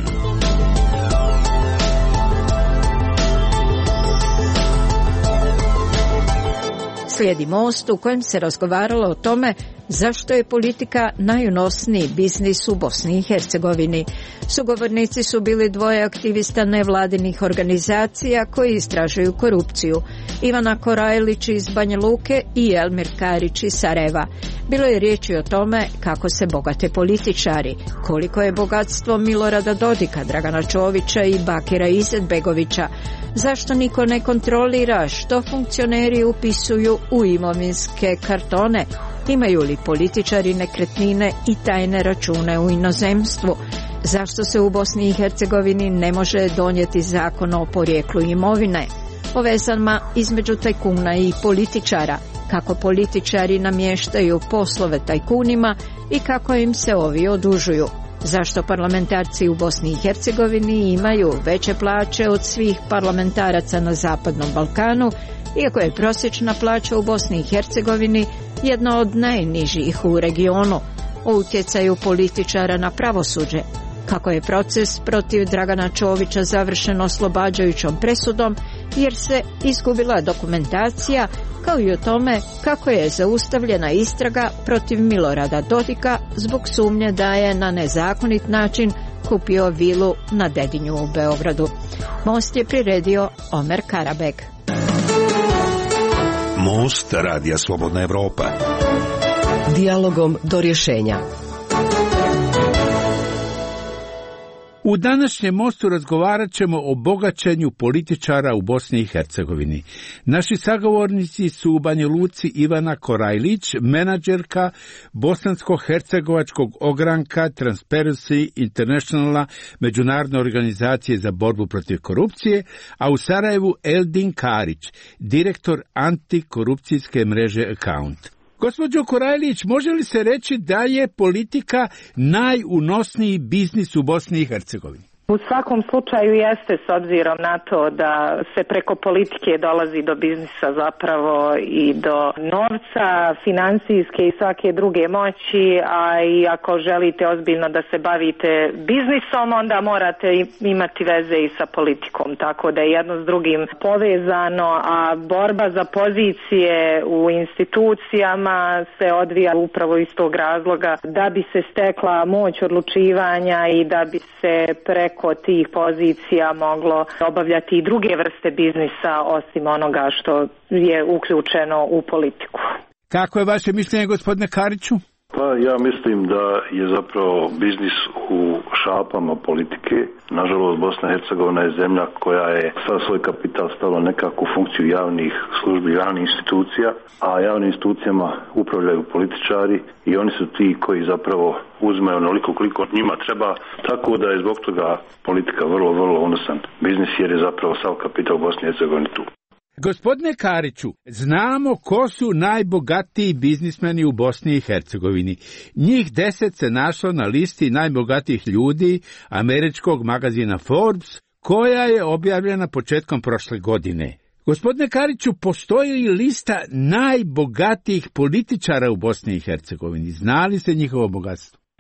Slijedi Most u kojem se razgovaralo o tome zašto je politika najunosniji biznis u Bosni i Hercegovini. Sugovornici su bili dvoje aktivista nevladinih organizacija koji istražuju korupciju. Ivana Korajlić iz Banja Luke i Elmir Karić iz Sarajeva. Bilo je riječi o tome kako se bogate političari, koliko je bogatstvo Milorada Dodika, Dragana Čovića i Bakira Izetbegovića, zašto niko ne kontrolira što funkcioneri upisuju u imovinske kartone, imaju li političari nekretnine i tajne račune u inozemstvu, zašto se u Bosni i Hercegovini ne može donijeti zakon o porijeklu imovine, o vezama između tajkuna i političara, kako političari namještaju poslove tajkunima i kako im se ovi odužuju. Zašto parlamentarci u Bosni i Hercegovini imaju veće plaće od svih parlamentaraca na Zapadnom Balkanu, iako je prosječna plaća u Bosni i Hercegovini jedna od najnižih u regionu. O utjecaju političara na pravosuđe, kako je proces protiv Dragana Čovića završen oslobađajućom presudom jer se izgubila dokumentacija, kao i o tome kako je zaustavljena istraga protiv Milorada Dodika zbog sumnje da je na nezakonit način kupio vilu na Dedinju u Beogradu. Most je priredio Omer Karabek. Most Radija Slobodna Evropa. Dijalogom do rješenja. U današnjem Mostu razgovarat ćemo o bogaćenju političara u Bosni i Hercegovini. Naši sagovornici su u Banja Luci Ivana Korajlić, menadžerka bosansko-hercegovačkog ogranka Transparency Internationala, međunarodne organizacije za borbu protiv korupcije, a u Sarajevu Eldin Karić, direktor antikorupcijske mreže Account. Gospođo Korajlić, može li se reći da je politika najunosniji biznis u Bosni i Hercegovini? U svakom slučaju jeste, s obzirom na to da se preko politike dolazi do biznisa zapravo i do novca, financijske i svake druge moći, a i ako želite ozbiljno da se bavite biznisom, onda morate imati veze i sa politikom, tako da je jedno s drugim povezano, a borba za pozicije u institucijama se odvija upravo iz tog razloga da bi se stekla moć odlučivanja i da bi se preko kod tih pozicija moglo obavljati i druge vrste biznisa osim onoga što je uključeno u politiku. Kako je vaše mišljenje, gospodine Kariću? Pa ja mislim da je zapravo biznis u šapama politike. Nažalost, Bosna i Hercegovina je zemlja koja je sav svoj kapital stavila nekakvu funkciju javnih službi, javnih institucija, a javnim institucijama upravljaju političari i oni su ti koji zapravo uzmeju onoliko koliko njima treba, tako da je zbog toga politika vrlo, vrlo unosan biznis jer je zapravo sav kapital Bosne i Hercegovine tu. Gospodine Kariću, znamo ko su najbogatiji biznismeni u Bosni i Hercegovini. Njih deset se našlo na listi najbogatijih ljudi američkog magazina Forbes, koja je objavljena početkom prošle godine. Gospodine Kariću, postoji li lista najbogatijih političara u Bosni i Hercegovini? Zna li se njihovo bogatstvo?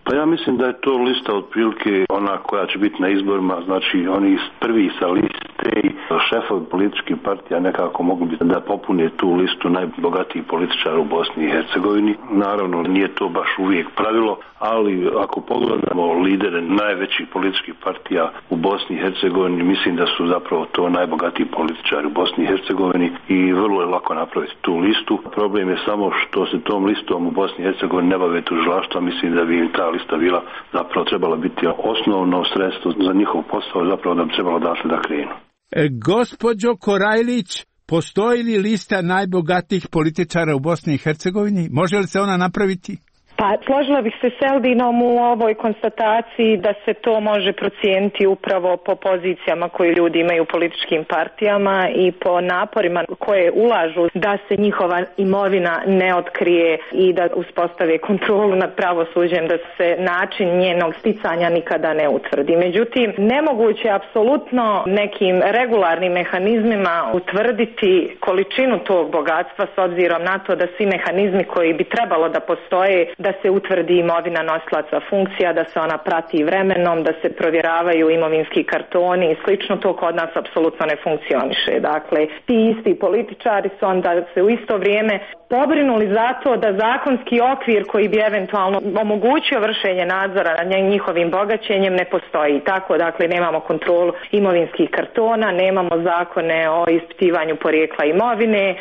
Pa ja mislim da je to lista otprilike ona koja će biti na izborima, znači oni prvi sa liste i šefovi političkih partija nekako mogu biti da popune tu listu najbogatijih političara u Bosni i Hercegovini. Naravno nije to baš uvijek pravilo, ali ako pogledamo lidere najvećih političkih partija u Bosni i Hercegovini, mislim da su zapravo to najbogatiji političari u Bosni i Hercegovini i vrlo je lako napraviti tu listu. Problem je samo što se tom listom u Bosni i Hercegovini ne bave tužilaštva, mislim da bi im ta lista bila zapravo trebala biti osnovno sredstvo za njihov posao, zapravo da bi trebalo odatle da krenu. E, gospođo Korajlić, postoji li lista najbogatijih političara u Bosni i Hercegovini? Može li se ona napraviti? Pa složila bih se s Eldinom u ovoj konstataciji da se to može procijeniti upravo po pozicijama koje ljudi imaju u političkim partijama i po naporima koje ulažu da se njihova imovina ne otkrije i da uspostave kontrolu nad pravosuđem, da se način njenog sticanja nikada ne utvrdi. Međutim, nemoguće je apsolutno nekim regularnim mehanizmima utvrditi količinu tog bogatstva s obzirom na to da svi mehanizmi koji bi trebalo da postoje, da se utvrdi imovina nosilaca funkcija, da se ona prati vremenom, da se provjeravaju imovinski kartoni i slično, to kod nas apsolutno ne funkcioniše. Dakle, ti isti političari su onda se u isto vrijeme pobrinuli za to da zakonski okvir koji bi eventualno omogućio vršenje nadzora nad njihovim bogaćenjem ne postoji. Tako, dakle, nemamo kontrolu imovinskih kartona, nemamo zakone o ispitivanju porijekla imovine,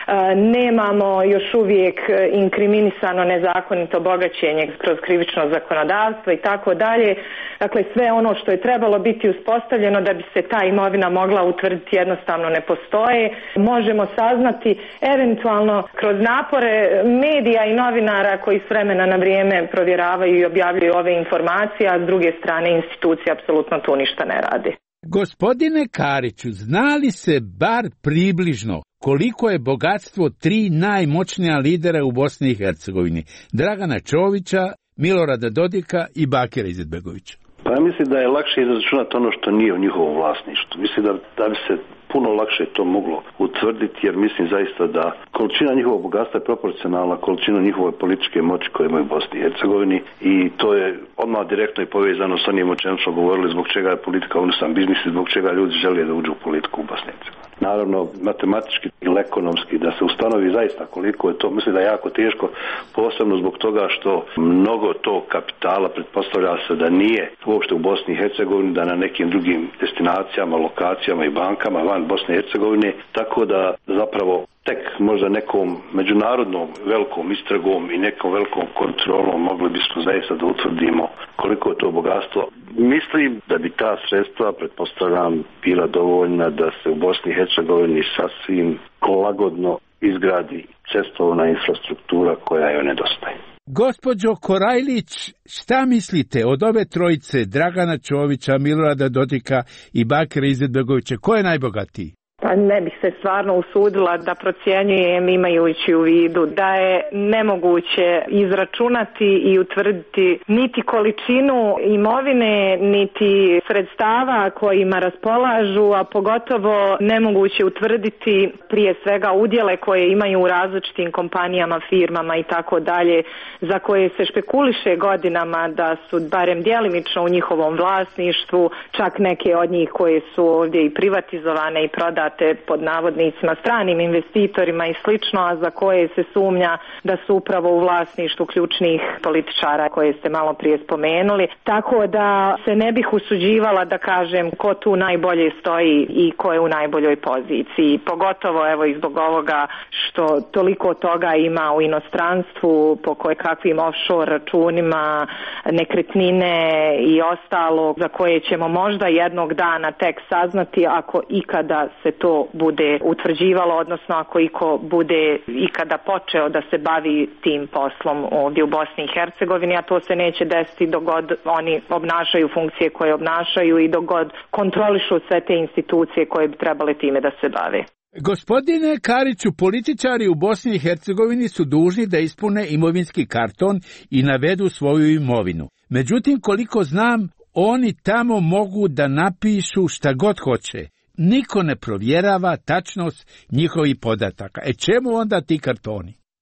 nemamo još uvijek inkriminisano nezakonito bogaćenje kroz krivično zakonodavstvo i tako dalje. Dakle, sve ono što je trebalo biti uspostavljeno da bi se ta imovina mogla utvrditi jednostavno ne postoje. Možemo saznati eventualno kroz napore medija i novinara koji s vremena na vrijeme provjeravaju i objavljuju ove informacije, a s druge strane institucije apsolutno tu ništa ne rade. Gospodine Kariću, zna li se bar približno koliko je bogatstvo tri najmoćnija lidera u Bosni i Hercegovini? Dragana Čovića, Milorada Dodika i Bakira Izetbegovića. Pa ja mislim da je lakše izračunati ono što nije u njihovom vlasništvu. Mislim da, da bi se puno lakše to moglo utvrditi, jer mislim zaista da količina njihovog bogatstva je proporcionalna količina njihove političke moći koje imaju u Bosni i Hercegovini i to je odmah direktno i povezano sa onim o čemu smo govorili zbog čega je politika unosan biznis i zbog čega ljudi žele da uđu u politiku u Bosni i Hercegovini. Naravno, matematički ili ekonomski da se ustanovi zaista koliko je to, mislim da je jako teško, posebno zbog toga što mnogo tog kapitala pretpostavlja se da nije uopšte u Bosni i Hercegovini, da na nekim drugim destinacijama, lokacijama i bankama van Bosne i Hercegovine, tako da zapravo tek možda nekom međunarodnom velikom istragom i nekom velikom kontrolom mogli bismo zaista da utvrdimo koliko je to bogatstvo. Mislim da bi ta sredstva, pretpostavljam, bila dovoljna da se u Bosni i Hercegovini sasvim lagodno izgradi cestovna infrastruktura koja joj nedostaje. Gospođo Korajlić, šta mislite od ove trojice, Dragana Čovića, Milorada Dodika i Bakira Izetbegovića, ko je najbogatiji? Pa ne bih se stvarno usudila da procjenjujem imajući u vidu da je nemoguće izračunati i utvrditi niti količinu imovine, niti sredstava kojima raspolažu, a pogotovo nemoguće utvrditi prije svega udjele koje imaju u različitim kompanijama, firmama i tako dalje, za koje se špekuliše godinama da su barem djelimično u njihovom vlasništvu, čak neke od njih koje su ovdje i privatizovane i prodate pod navodnicima stranim investitorima i slično, a za koje se sumnja da su upravo u vlasništvu ključnih političara koje ste malo prije spomenuli. Tako da se ne bih usuđivala da kažem ko tu najbolje stoji i ko je u najboljoj poziciji. Pogotovo evo i zbog ovoga što toliko toga ima u inostranstvu, po koje kakvim offshore računima, nekretnine i ostalo za koje ćemo možda jednog dana tek saznati ako ikada se to bude utvrđivalo, odnosno ako iko bude ikada počeo da se bavi tim poslom ovdje u Bosni i Hercegovini, a to se neće desiti dok god oni obnašaju funkcije koje obnašaju i dok god kontrolišu sve te institucije koje bi trebale time da se bave. Gospodine Kariću, političari u Bosni i Hercegovini su dužni da ispune imovinski karton i navedu svoju imovinu. Međutim, koliko znam, oni tamo mogu da napišu šta god hoće. Niko ne provjerava tačnost njihovih podataka. E čemu onda ti kartoni?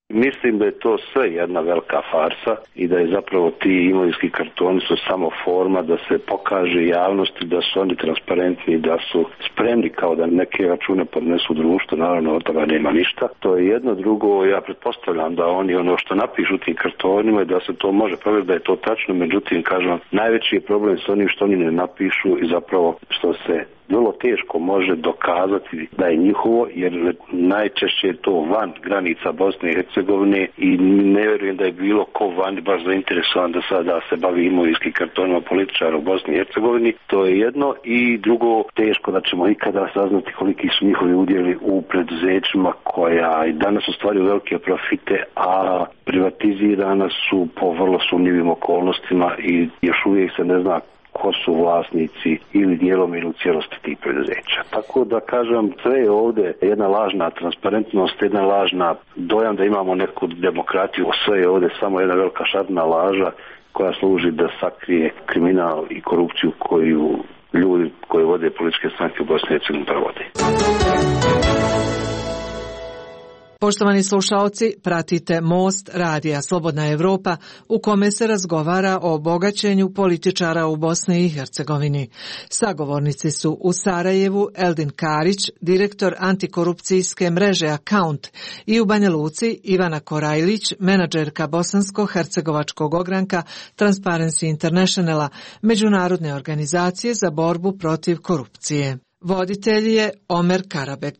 Mislim da je to sve jedna velika farsa i da je zapravo ti imovinski kartoni su samo forma da se pokaže javnosti da su oni transparentni, da su spremni kao da neke račune podnesu društvo, naravno od toga nema ništa. To je jedno. Drugo, ja pretpostavljam da oni ono što napišu tim kartonima i da se to može provjeriti da je to tačno, međutim, kažem, najveći je problem s onim što oni ne napišu i zapravo što se vrlo teško može dokazati da je njihovo, jer najčešće je to van granica Bosne i Hercegovine i ne vjerujem da je bilo ko vani baš zainteresovan da sada se bavi imovinskim kartonima političara u Bosni i Hercegovini. To je jedno. I drugo, teško da ćemo ikada saznati koliki su njihovi udjeli u preduzećima koja i danas ostvaruju velike profite, a privatizirana su po vrlo sumnjivim okolnostima i još uvijek se ne zna ko su vlasnici ili dijelom ili u cijelosti tih preduzeća. Tako da kažem, sve je ovdje jedna lažna transparentnost, jedna lažna dojam da imamo neku demokratiju, sve je ovdje samo jedna velika šarna laža koja služi da sakrije kriminal i korupciju koju ljudi koji vode političke stranke u Bosni i Hercegovini provode. Poštovani slušaoci, pratite Most radija Slobodna Evropa u kome se razgovara o bogaćenju političara u Bosni i Hercegovini. Sagovornici su u Sarajevu Eldin Karić, direktor antikorupcijske mreže Account, i u Banja Luci Ivana Korajlić, menadžerka bosansko-hercegovačkog ogranka Transparency Internationala, međunarodne organizacije za borbu protiv korupcije. Voditelj je Omer Karabek.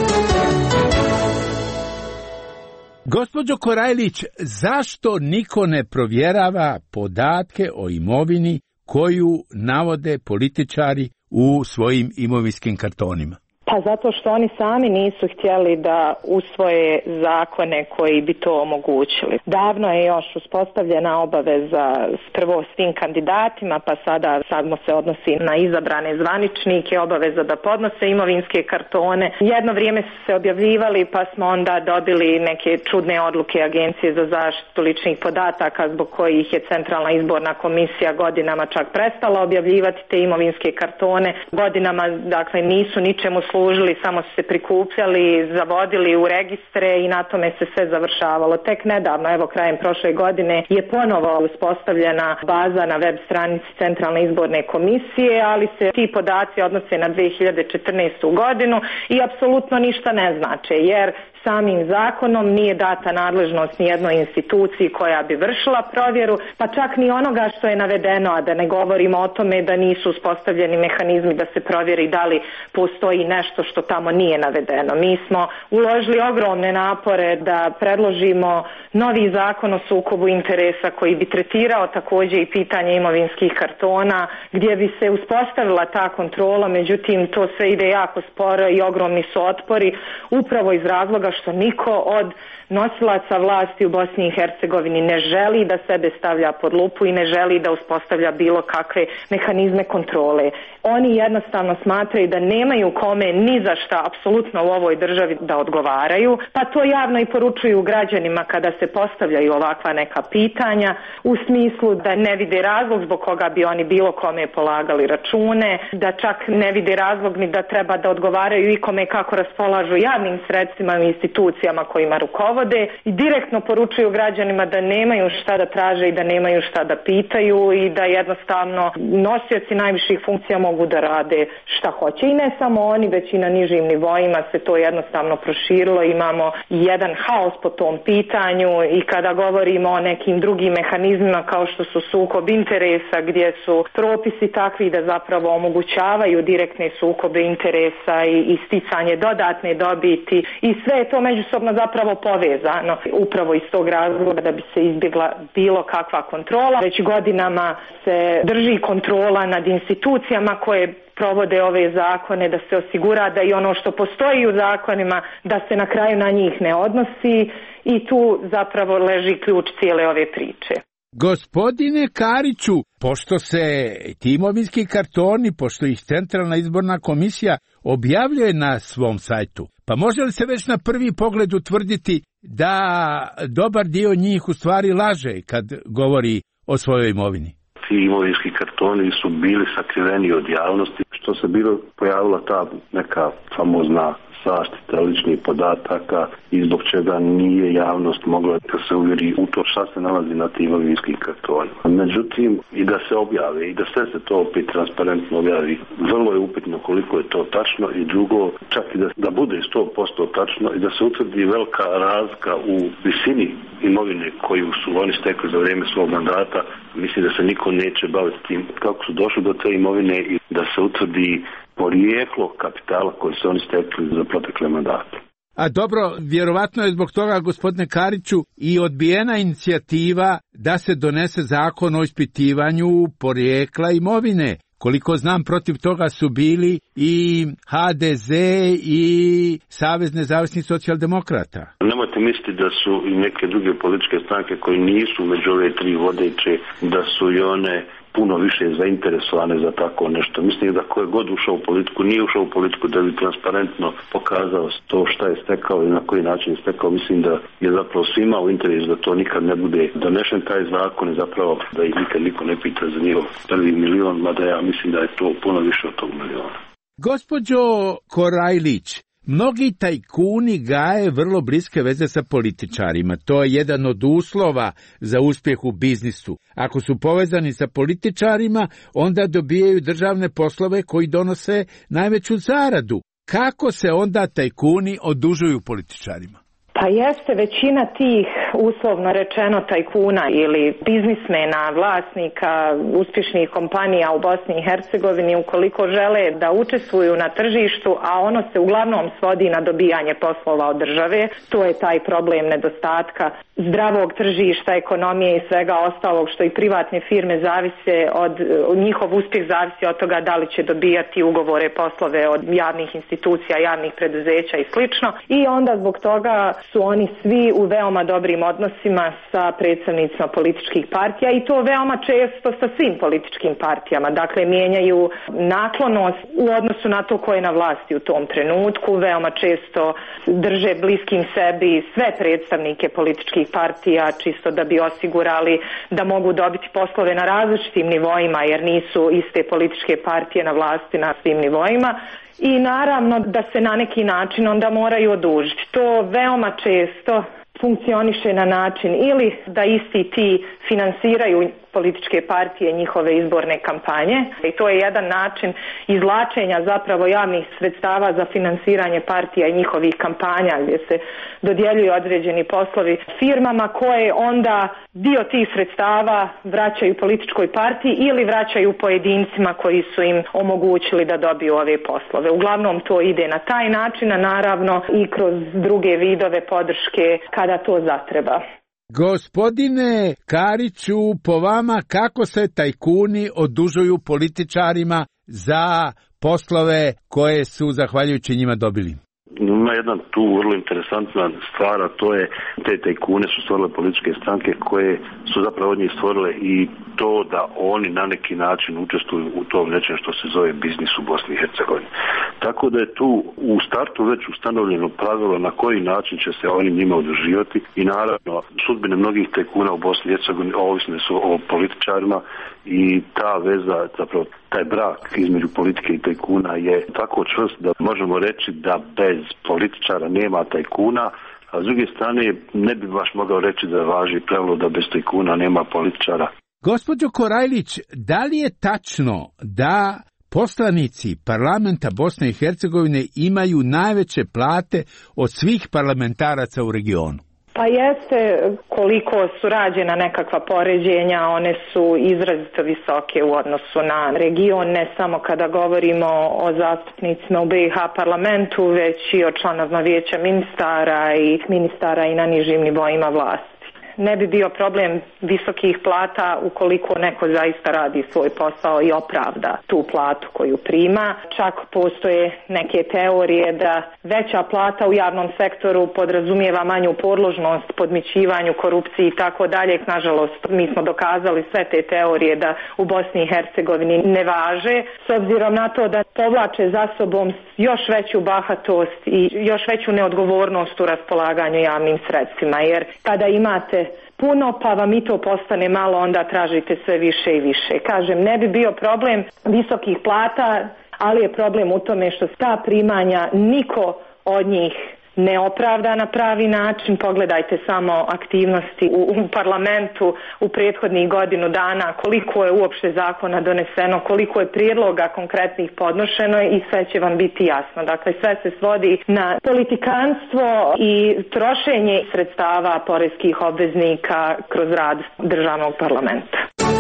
Gospođo Korajlić, zašto niko ne provjerava podatke o imovini koju navode političari u svojim imovinskim kartonima? Pa zato što oni sami nisu htjeli da usvoje zakone koji bi to omogućili. Davno je još uspostavljena obaveza prvo svim kandidatima, pa sada samo se odnosi na izabrane zvaničnike, obaveza da podnose imovinske kartone. Jedno vrijeme su se objavljivali, pa smo onda dobili neke čudne odluke Agencije za zaštitu ličnih podataka zbog kojih je Centralna izborna komisija godinama čak prestala objavljivati te imovinske kartone. Godinama, dakle, nisu ničemu služili, samo su se prikupljali, zavodili u registre i na tome se sve završavalo. Tek nedavno, evo krajem prošle godine, je ponovo uspostavljena baza na web stranici Centralne izborne komisije, ali se ti podaci odnose na dvije hiljade četrnaestu godinu i apsolutno ništa ne znače, jer samim zakonom nije data nadležnost ni jednoj instituciji koja bi vršila provjeru, pa čak ni onoga što je navedeno, a da ne govorimo o tome da nisu uspostavljeni mehanizmi da se provjeri da li postoji nešto što tamo nije navedeno. Mi smo uložili ogromne napore da predložimo novi zakon o sukobu interesa koji bi tretirao također i pitanje imovinskih kartona, gdje bi se uspostavila ta kontrola, međutim to sve ide jako sporo i ogromni su otpori, upravo iz razloga što niko od nosilaca vlasti u Bosni i Hercegovini ne želi da sebe stavlja pod lupu i ne želi da uspostavlja bilo kakve mehanizme kontrole. Oni jednostavno smatraju da nemaju kome ni za šta apsolutno u ovoj državi da odgovaraju, pa to javno i poručuju građanima kada se postavljaju ovakva neka pitanja, u smislu da ne vide razlog zbog koga bi oni bilo kome polagali račune, da čak ne vide razlog ni da treba da odgovaraju ikome kako raspolažu javnim sredstvima i institucijama kojima rukovode i direktno poručuju građanima da nemaju šta da traže i da nemaju šta da pitaju i da jednostavno nosioci najviših funkcija mogu da rade šta hoće. I ne samo oni, već i na nižim nivoima se to jednostavno proširilo. Imamo jedan haos po tom pitanju i kada govorimo o nekim drugim mehanizmima kao što su sukob interesa, gdje su propisi takvi da zapravo omogućavaju direktne sukobe interesa i, i sticanje dodatne dobiti i sve je to međusobno zapravo povezano. Upravo iz tog razloga da bi se izbjegla bilo kakva kontrola. Već godinama se drži kontrola nad institucijama koje provode ove zakone, da se osigura da i ono što postoji u zakonima, da se na kraju na njih ne odnosi i tu zapravo leži ključ cijele ove priče. Gospodine Kariću, pošto se ti imovinski kartoni, pošto ih Centralna izborna komisija objavljuje na svom sajtu, pa može li se već na prvi pogled utvrditi da dobar dio njih u stvari laže kad govori o svojoj imovini? Ti imovinski kartoni su bili sakriveni od javnosti, što se bilo pojavila ta neka famozna zaštita ličnih podataka i zbog čega nije javnost mogla da se uvjeri u to šta se nalazi na tim imovinskim kartonima. Međutim, i da se objave i da sve se to opet transparentno objavi, vrlo je upitno koliko je to tačno i drugo, čak i da, da bude sto posto tačno i da se utvrdi velika razlika u visini imovine koju su oni stekli za vrijeme svog mandata. Mislim da se niko neće baviti tim kako su došli do te imovine i da se utvrdi porijeklo kapitala koji su oni stekli za protekle mandate. A dobro, vjerovatno je zbog toga, gospodine Kariću, i odbijena inicijativa da se donese zakon o ispitivanju porijekla imovine. Koliko znam, protiv toga su bili i ha de ze i Savez nezavisnih socijaldemokrata. Nemojte misliti da su i neke druge političke stranke koje nisu među ove tri vodeće, da su i one puno više zainteresovane za tako nešto. Mislim da ko je god ušao u politiku, nije ušao u politiku da bi transparentno pokazao to šta je stekao i na koji način je stekao. Mislim da je zapravo svima u interesu da to nikad ne bude donešen taj zakon i zapravo da ih nikad niko ne pita za njihov prvi milion, mada ja mislim da je to puno više od tog miliona. Gospođo Korajlić, mnogi tajkuni gaje vrlo bliske veze sa političarima. To je jedan od uslova za uspjeh u biznisu. Ako su povezani sa političarima, onda dobijaju državne poslove koji donose najveću zaradu. Kako se onda tajkuni odužuju političarima? Pa jeste, većina tih uslovno rečeno tajkuna ili biznismena, vlasnika uspješnih kompanija u Bosni i Hercegovini, ukoliko žele da učestvuju na tržištu, a ono se uglavnom svodi na dobijanje poslova od države, to je taj problem nedostatka zdravog tržišta, ekonomije i svega ostalog što i privatne firme zavise od, njihov uspjeh zavisi od toga da li će dobijati ugovore, poslove od javnih institucija, javnih preduzeća i slično. I onda zbog toga su oni svi u veoma dobrim odnosima sa predstavnicima političkih partija i to veoma često sa svim političkim partijama. Dakle, mijenjaju naklonost u odnosu na to ko je na vlasti u tom trenutku, veoma često drže bliskim sebi sve predstavnike političkih partija čisto da bi osigurali da mogu dobiti poslove na različitim nivoima jer nisu iste političke partije na vlasti na svim nivoima. I naravno da se na neki način onda moraju odužiti. To veoma često funkcioniše na način ili da isti ti finansiraju političke partije, njihove izborne kampanje. I to je jedan način izvlačenja zapravo javnih sredstava za finansiranje partija i njihovih kampanja gdje se dodjeljuju određeni poslovi firmama koje onda dio tih sredstava vraćaju političkoj partiji ili vraćaju pojedincima koji su im omogućili da dobiju ove poslove. Uglavnom to ide na taj način, a naravno i kroz druge vidove podrške kada to zatreba. Gospodine Kariću, po vama kako se tajkuni odužuju političarima za poslove koje su zahvaljujući njima dobili? Ima jedna tu vrlo interesantna stvar, a to je te tajkune su stvorile političke stranke koje su zapravo od njih stvorile i to da oni na neki način učestvuju u tom nečem što se zove biznis u Bosni i Hercegovini. Tako da je tu u startu već ustanovljeno pravilo na koji način će se oni njima udruživati i naravno sudbine mnogih tajkuna u Bosni i Hercegovini ovisne su o političarima i ta veza, zapravo taj brak između politike i tajkuna je tako čvrst da možemo reći da bez političara nema tajkuna, a s druge strane ne bi baš mogao reći da važi pravilo da bez tajkuna nema političara. Gospođo Korajlić, da li je tačno da poslanici parlamenta Bosne i Hercegovine imaju najveće plate od svih parlamentaraca u regionu? Pa jeste, koliko su rađena nekakva poređenja, one su izrazito visoke u odnosu na region, ne samo kada govorimo o zastupnicima u be i ha parlamentu, već i o članovima vijeća ministara i ministara i na nižim nivoima vlasti. Ne bi bio problem visokih plata ukoliko neko zaista radi svoj posao i opravda tu platu koju prima. Čak postoje neke teorije da veća plata u javnom sektoru podrazumijeva manju podložnost podmićivanju, korupciji i tako dalje. Nažalost, mi smo dokazali sve te teorije da u Bosni i Hercegovini ne važe, s obzirom na to da povlače za sobom još veću bahatost i još veću neodgovornost u raspolaganju javnim sredstvima. Jer kada imate puno pa vam i to postane malo, onda tražite sve više i više. Kažem, ne bi bio problem visokih plata, ali je problem u tome što ta primanja niko od njih ne opravda na pravi način. Pogledajte samo aktivnosti u, u parlamentu u prethodnih godinu dana, koliko je uopšte zakona doneseno, koliko je prijedloga konkretnih podnošeno i sve će vam biti jasno. Dakle, sve se svodi na politikanstvo i trošenje sredstava poreskih obveznika kroz rad državnog parlamenta.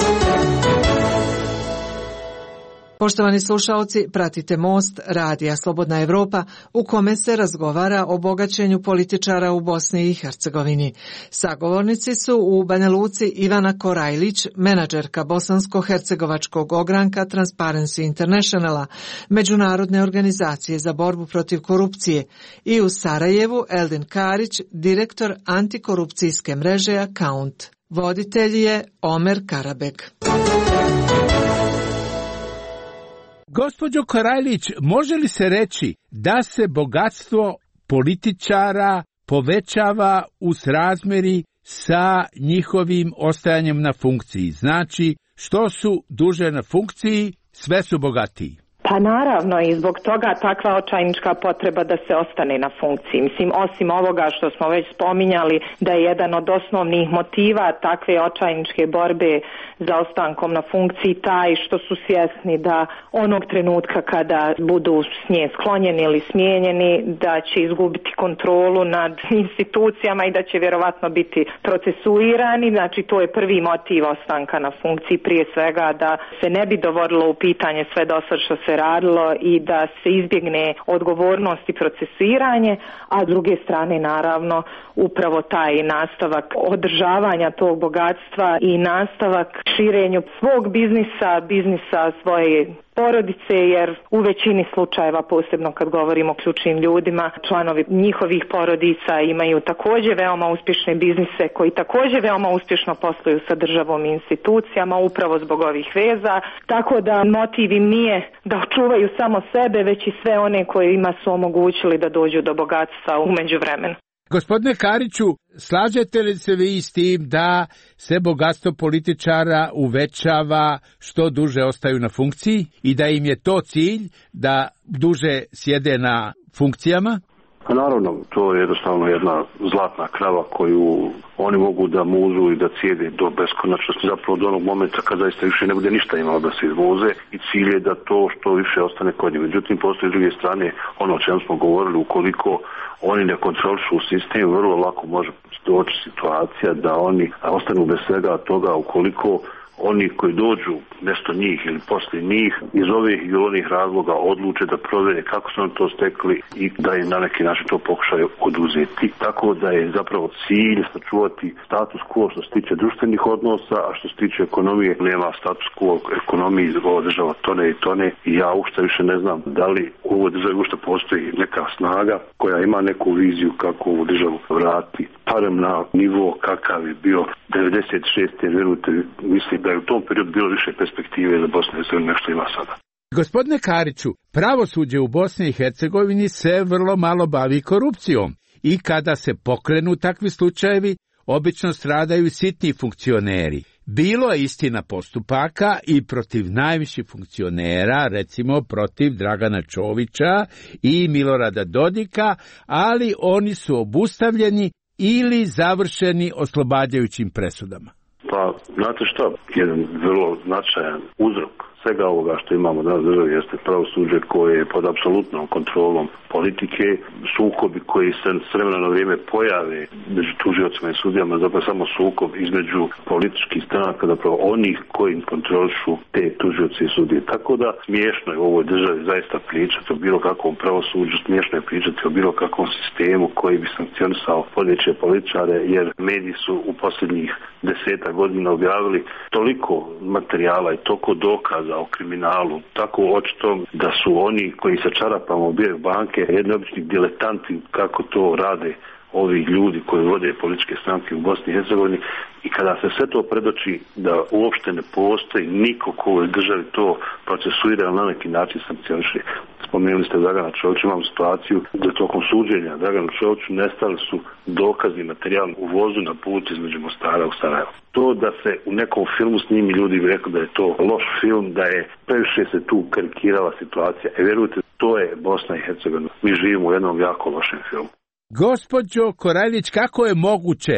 Poštovani slušaoci, pratite Most Radija Slobodna Evropa u kome se razgovara o bogaćenju političara u Bosni i Hercegovini. Sagovornici su u Banja Luci Ivana Korajlić, menadžerka bosansko-hercegovačkog ogranka Transparency Internationala, međunarodne organizacije za borbu protiv korupcije, i u Sarajevu Eldin Karić, direktor antikorupcijske mreže Account. Voditelj je Omer Karabek. Gospođo Korajlić, može li se reći da se bogatstvo političara povećava u srazmeri sa njihovim ostajanjem na funkciji? Znači, što su duže na funkciji, sve su bogatiji. Pa naravno, i zbog toga takva očajnička potreba da se ostane na funkciji. Mislim, osim ovoga što smo već spominjali, da je jedan od osnovnih motiva takve očajničke borbe za ostankom na funkciji taj što su svjesni da onog trenutka kada budu s nje sklonjeni ili smijenjeni, da će izgubiti kontrolu nad institucijama i da će vjerovatno biti procesuirani. Znači, to je prvi motiv ostanka na funkciji, prije svega da se ne bi dovodilo u pitanje sve dosad što se radilo i da se izbjegne odgovornost i procesuiranje, a s druge strane naravno upravo taj nastavak održavanja tog bogatstva i nastavak širenju svog biznisa, biznisa svoje porodice, jer u većini slučajeva, posebno kad govorimo o ključnim ljudima, članovi njihovih porodica imaju također veoma uspješne biznise koji također veoma uspješno posluju sa državom i institucijama upravo zbog ovih veza, tako da motiv im nije da očuvaju samo sebe, već i sve one kojima su omogućili da dođu do bogatstva u međuvremenu. Gospodine Kariću, slažete li se vi s tim da se bogatstvo političara uvećava što duže ostaju na funkciji i da im je to cilj da duže sjede na funkcijama? Naravno, to je jednostavno jedna zlatna krava koju oni mogu da muzu i da cijede do beskonačnosti, zapravo do onog momenta kada zaista više ne bude ništa imalo da se izvoze i cilj je da to što više ostane kod njih. Međutim, postoji s druge strane ono o čemu smo govorili, ukoliko oni ne kontrolišu sistem, vrlo lako može doći situacija da oni ostanu bez svega toga ukoliko oni koji dođu mjesto njih ili poslije njih iz ovih i onih razloga odluče da provjere kako su oni to stekli i da im na neki način to pokušaju oduzeti. Tako da je zapravo cilj sačuvati status quo što se tiče društvenih odnosa, a što se tiče ekonomije nema status quo ekonomiji, ova država tone i tone i ja uopšte više ne znam da li u ovoj državi uopšte postoji neka snaga koja ima neku viziju kako ovu državu vrati parem na nivo kakav je bio devedeset šeste. Vjerujte, mislim da je u tom periodu bilo više perspektive za Bosnu i Hercegovinu nego što ima sada. Gospodine Kariću, pravosuđe u Bosni i Hercegovini se vrlo malo bavi korupcijom i kada se pokrenu takvi slučajevi, obično stradaju sitni funkcioneri. Bilo je istina postupaka i protiv najviših funkcionera, recimo protiv Dragana Čovića i Milorada Dodika, ali oni su obustavljeni ili završeni oslobađajućim presudama. Pa, znate što, jedan vrlo značajan uzrok svega ovoga što imamo danas u državi jeste pravosuđe koje je pod apsolutnom kontrolom politike, sukobi koji se s vremena na vrijeme pojave među tužiocima i sudijama, zapravo samo sukob između političkih stranaka, zapravo onih koji kontrolišu te tužioce i sudije. Tako da smiješno je u ovoj državi zaista pričati o bilo kakvom pravosuđu, smiješno je pričati o bilo kakvom sistemu koji bi sankcionisao vodeće političare, jer mediji su u posljednjih deseta godina objavili toliko materijala i toliko dokaza o kriminalu, tako očito da su oni koji sa čarapama ubijaju banke jedni obični diletanti kako to rade ovi ljudi koji vode političke stranke u Bosni i Hercegovini i kada se sve to predoči da uopšte ne postoji niko ko u državi to procesuira na neki način sankcioniše. Spomenuli ste Dragana Čovića, imamo situaciju da tokom suđenja Draganu Čoviću nestali su dokazni materijal u vozu na put između Mostara u Sarajevo. To da se u nekom filmu snimi, ljudi bi rekli da je to loš film, da je previše se tu karikirala situacija. E vjerujte, To je Bosna i Hercegovina. Mi živimo u jednom jako lošem filmu. Gospođo Korajlić, kako je moguće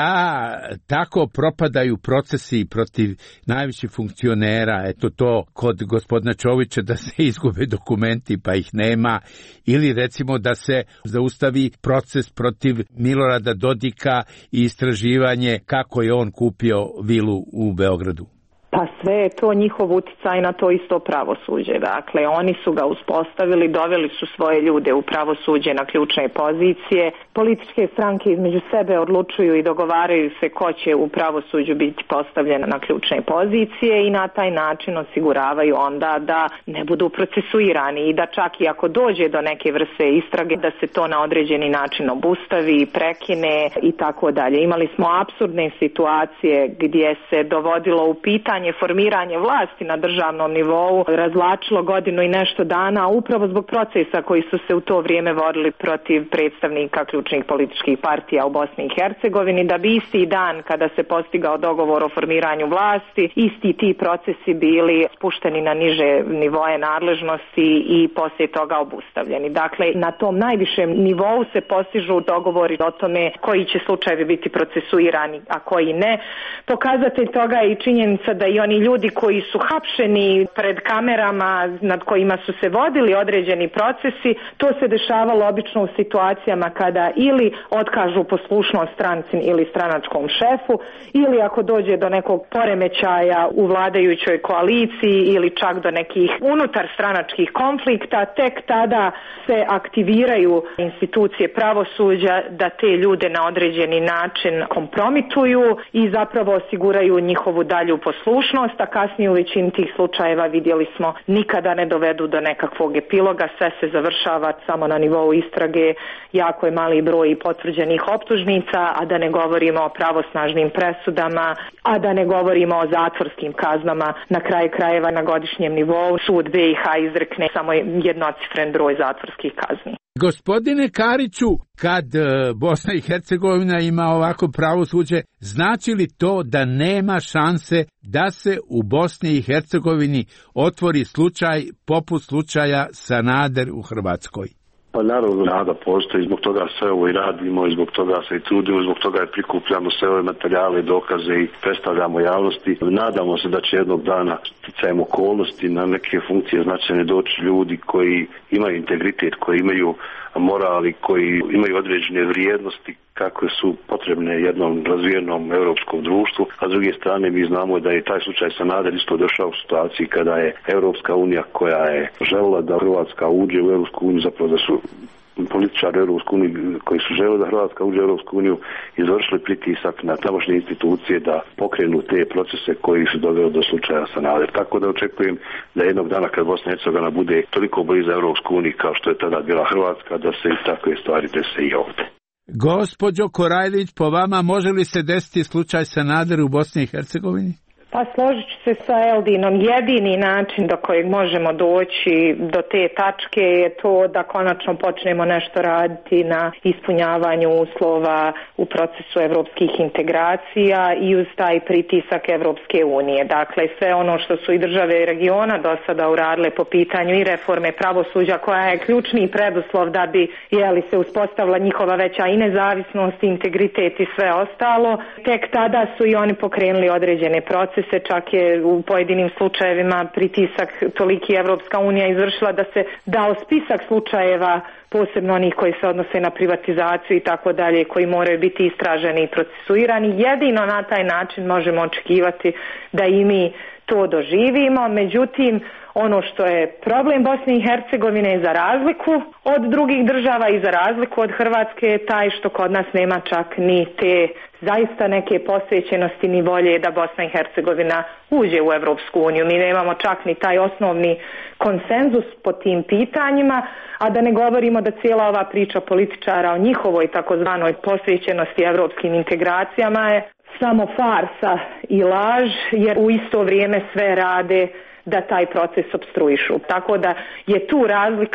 da tako propadaju procesi protiv najviših funkcionera, eto to kod gospodina Čovića da se izgube dokumenti pa ih nema, ili recimo da se zaustavi proces protiv Milorada Dodika i istraživanje kako je on kupio vilu u Beogradu? Pa sve je to njihov uticaj na to isto pravosuđe. Dakle, oni su ga uspostavili, doveli su svoje ljude u pravosuđe na ključne pozicije. Političke stranke između sebe odlučuju i dogovaraju se ko će u pravosuđu biti postavljen na ključne pozicije i na taj način osiguravaju onda da ne budu procesuirani i da čak i ako dođe do neke vrste istrage da se to na određeni način obustavi, prekine i tako dalje. Imali smo apsurdne situacije gdje se dovodilo u pitanje formiranje vlasti na državnom nivou, razvlačilo godinu i nešto dana upravo zbog procesa koji su se u to vrijeme vodili protiv predstavnika ključnih političkih partija u Bosni i Hercegovini, da bi isti dan kada se postigao dogovor o formiranju vlasti, isti ti procesi bili spušteni na niže nivoe nadležnosti i poslije toga obustavljeni. Dakle, na tom najvišem nivou se postižu dogovori o tome koji će slučajevi biti procesuirani, a koji ne. Pokazatelj toga je i činjenica da i oni ljudi koji su hapšeni pred kamerama nad kojima su se vodili određeni procesi, to se dešavalo obično u situacijama kada ili otkažu poslušnost stranci ili stranačkom šefu, ili ako dođe do nekog poremećaja u vladajućoj koaliciji ili čak do nekih unutar stranačkih konflikta, tek tada se aktiviraju institucije pravosuđa da te ljude na određeni način kompromituju i zapravo osiguraju njihovu dalju poslušnost, a kasnije u većini tih slučajeva vidjeli smo nikada ne dovedu do nekakvog epiloga, sve se završava samo na nivou istrage, jako je mali broj potvrđenih optužnica, a da ne govorimo o pravosnažnim presudama, a da ne govorimo o zatvorskim kaznama. Na kraju krajeva na godišnjem nivou sud B i H izrekne samo jednocifren broj zatvorskih kazni. Gospodine Kariću, kad Bosna i Hercegovina ima ovako pravosuđe, znači li to da nema šanse da se u Bosni i Hercegovini otvori slučaj poput slučaja Sanader u Hrvatskoj? Pa naravno nada postoji, zbog toga sve ovo i radimo i zbog toga se i trudimo, zbog toga je prikupljamo sve ove materijale, dokaze i predstavljamo javnosti. Nadamo se da će jednog dana sticajem okolnosti na neke funkcije značajne doći ljudi koji imaju integritet, koji imaju moral i koji imaju određene vrijednosti kakve su potrebne jednom razvijenom europskom društvu, a s druge strane mi znamo da je taj slučaj Sanader isto došao u situaciji kada je Europska unija koja je željela da Hrvatska uđe u Europsku uniju, zapravo da su političari Europsku uniju koji su željeli da Hrvatska uđe u Europsku uniju izvršili pritisak na tamošnje institucije da pokrenu te procese koji su doveli do slučaja Sanader. Tako da očekujem da jednog dana kad Bosna i Hercegovina bude toliko bliza Europsku uniju kao što je tada bila Hrvatska, da se i takve stvari dese i ovdje. Gospođo Korajlić, po vama može li se desiti slučaj Sanader u Bosni i Hercegovini? Pa složit ću se sa Eldinom. Jedini način do kojeg možemo doći do te tačke je to da konačno počnemo nešto raditi na ispunjavanju uslova u procesu evropskih integracija i uz taj pritisak Evropske unije. Dakle, sve ono što su i države regiona do sada uradile po pitanju i reforme pravosuđa, koja je ključni preduslov da bi jeli, se uspostavila njihova veća i nezavisnost, integritet i sve ostalo. Tek tada su i oni pokrenuli određene procese. Se čak je u pojedinim slučajevima pritisak toliki Evropska unija izvršila da se dao spisak slučajeva, posebno onih koji se odnose na privatizaciju i tako dalje, koji moraju biti istraženi i procesuirani. Jedino na taj način možemo očekivati da i mi to doživimo. Međutim, ono što je problem Bosne i Hercegovine je za razliku od drugih država i za razliku od Hrvatske je taj što kod nas nema čak ni te zaista neke posvećenosti ni volje da Bosna i Hercegovina uđe u Evropsku uniju. Mi nemamo čak ni taj osnovni konsenzus po tim pitanjima, a da ne govorimo da cijela ova priča političara o njihovoj takozvanoj posvećenosti evropskim integracijama je samo farsa i laž, jer u isto vrijeme sve rade da taj proces opstruišu. Tako da je tu razlika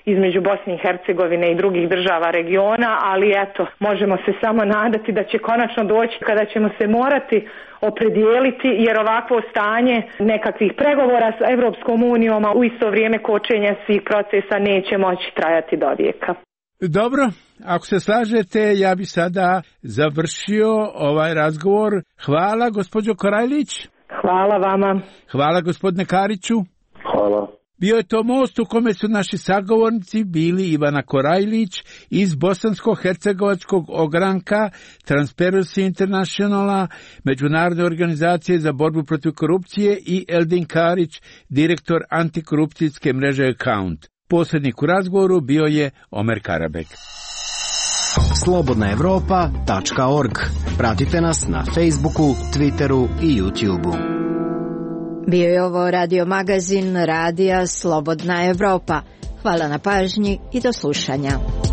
između Bosne i Hercegovine i drugih država regiona, ali eto, možemo se samo nadati da će konačno doći kada ćemo se morati opredijeliti, jer ovakvo stanje nekakvih pregovora sa Evropskom unijom, a u isto vrijeme kočenja svih procesa neće moći trajati do vijeka. Dobro, ako se slažete, ja bi sada završio ovaj razgovor. Hvala, gospođo Korajlić. Hvala vama. Hvala, gospodine Kariću. Hvala. Bio je to most u kome su naši sagovornici bili Ivana Korajlić iz Bosansko-hercegovačkog ogranka Transparency Internationala, Međunarodne organizacije za borbu protiv korupcije, i Eldin Karić, direktor antikorupcijske mreže Account. Posrednik u razgovoru bio je Omer Karabek. slobodna evropa tačka org. Pratite nas na Facebooku, Twitteru i YouTubeu. Bio je ovo radio magazin Radija Slobodna Evropa. Hvala na pažnji i do slušanja.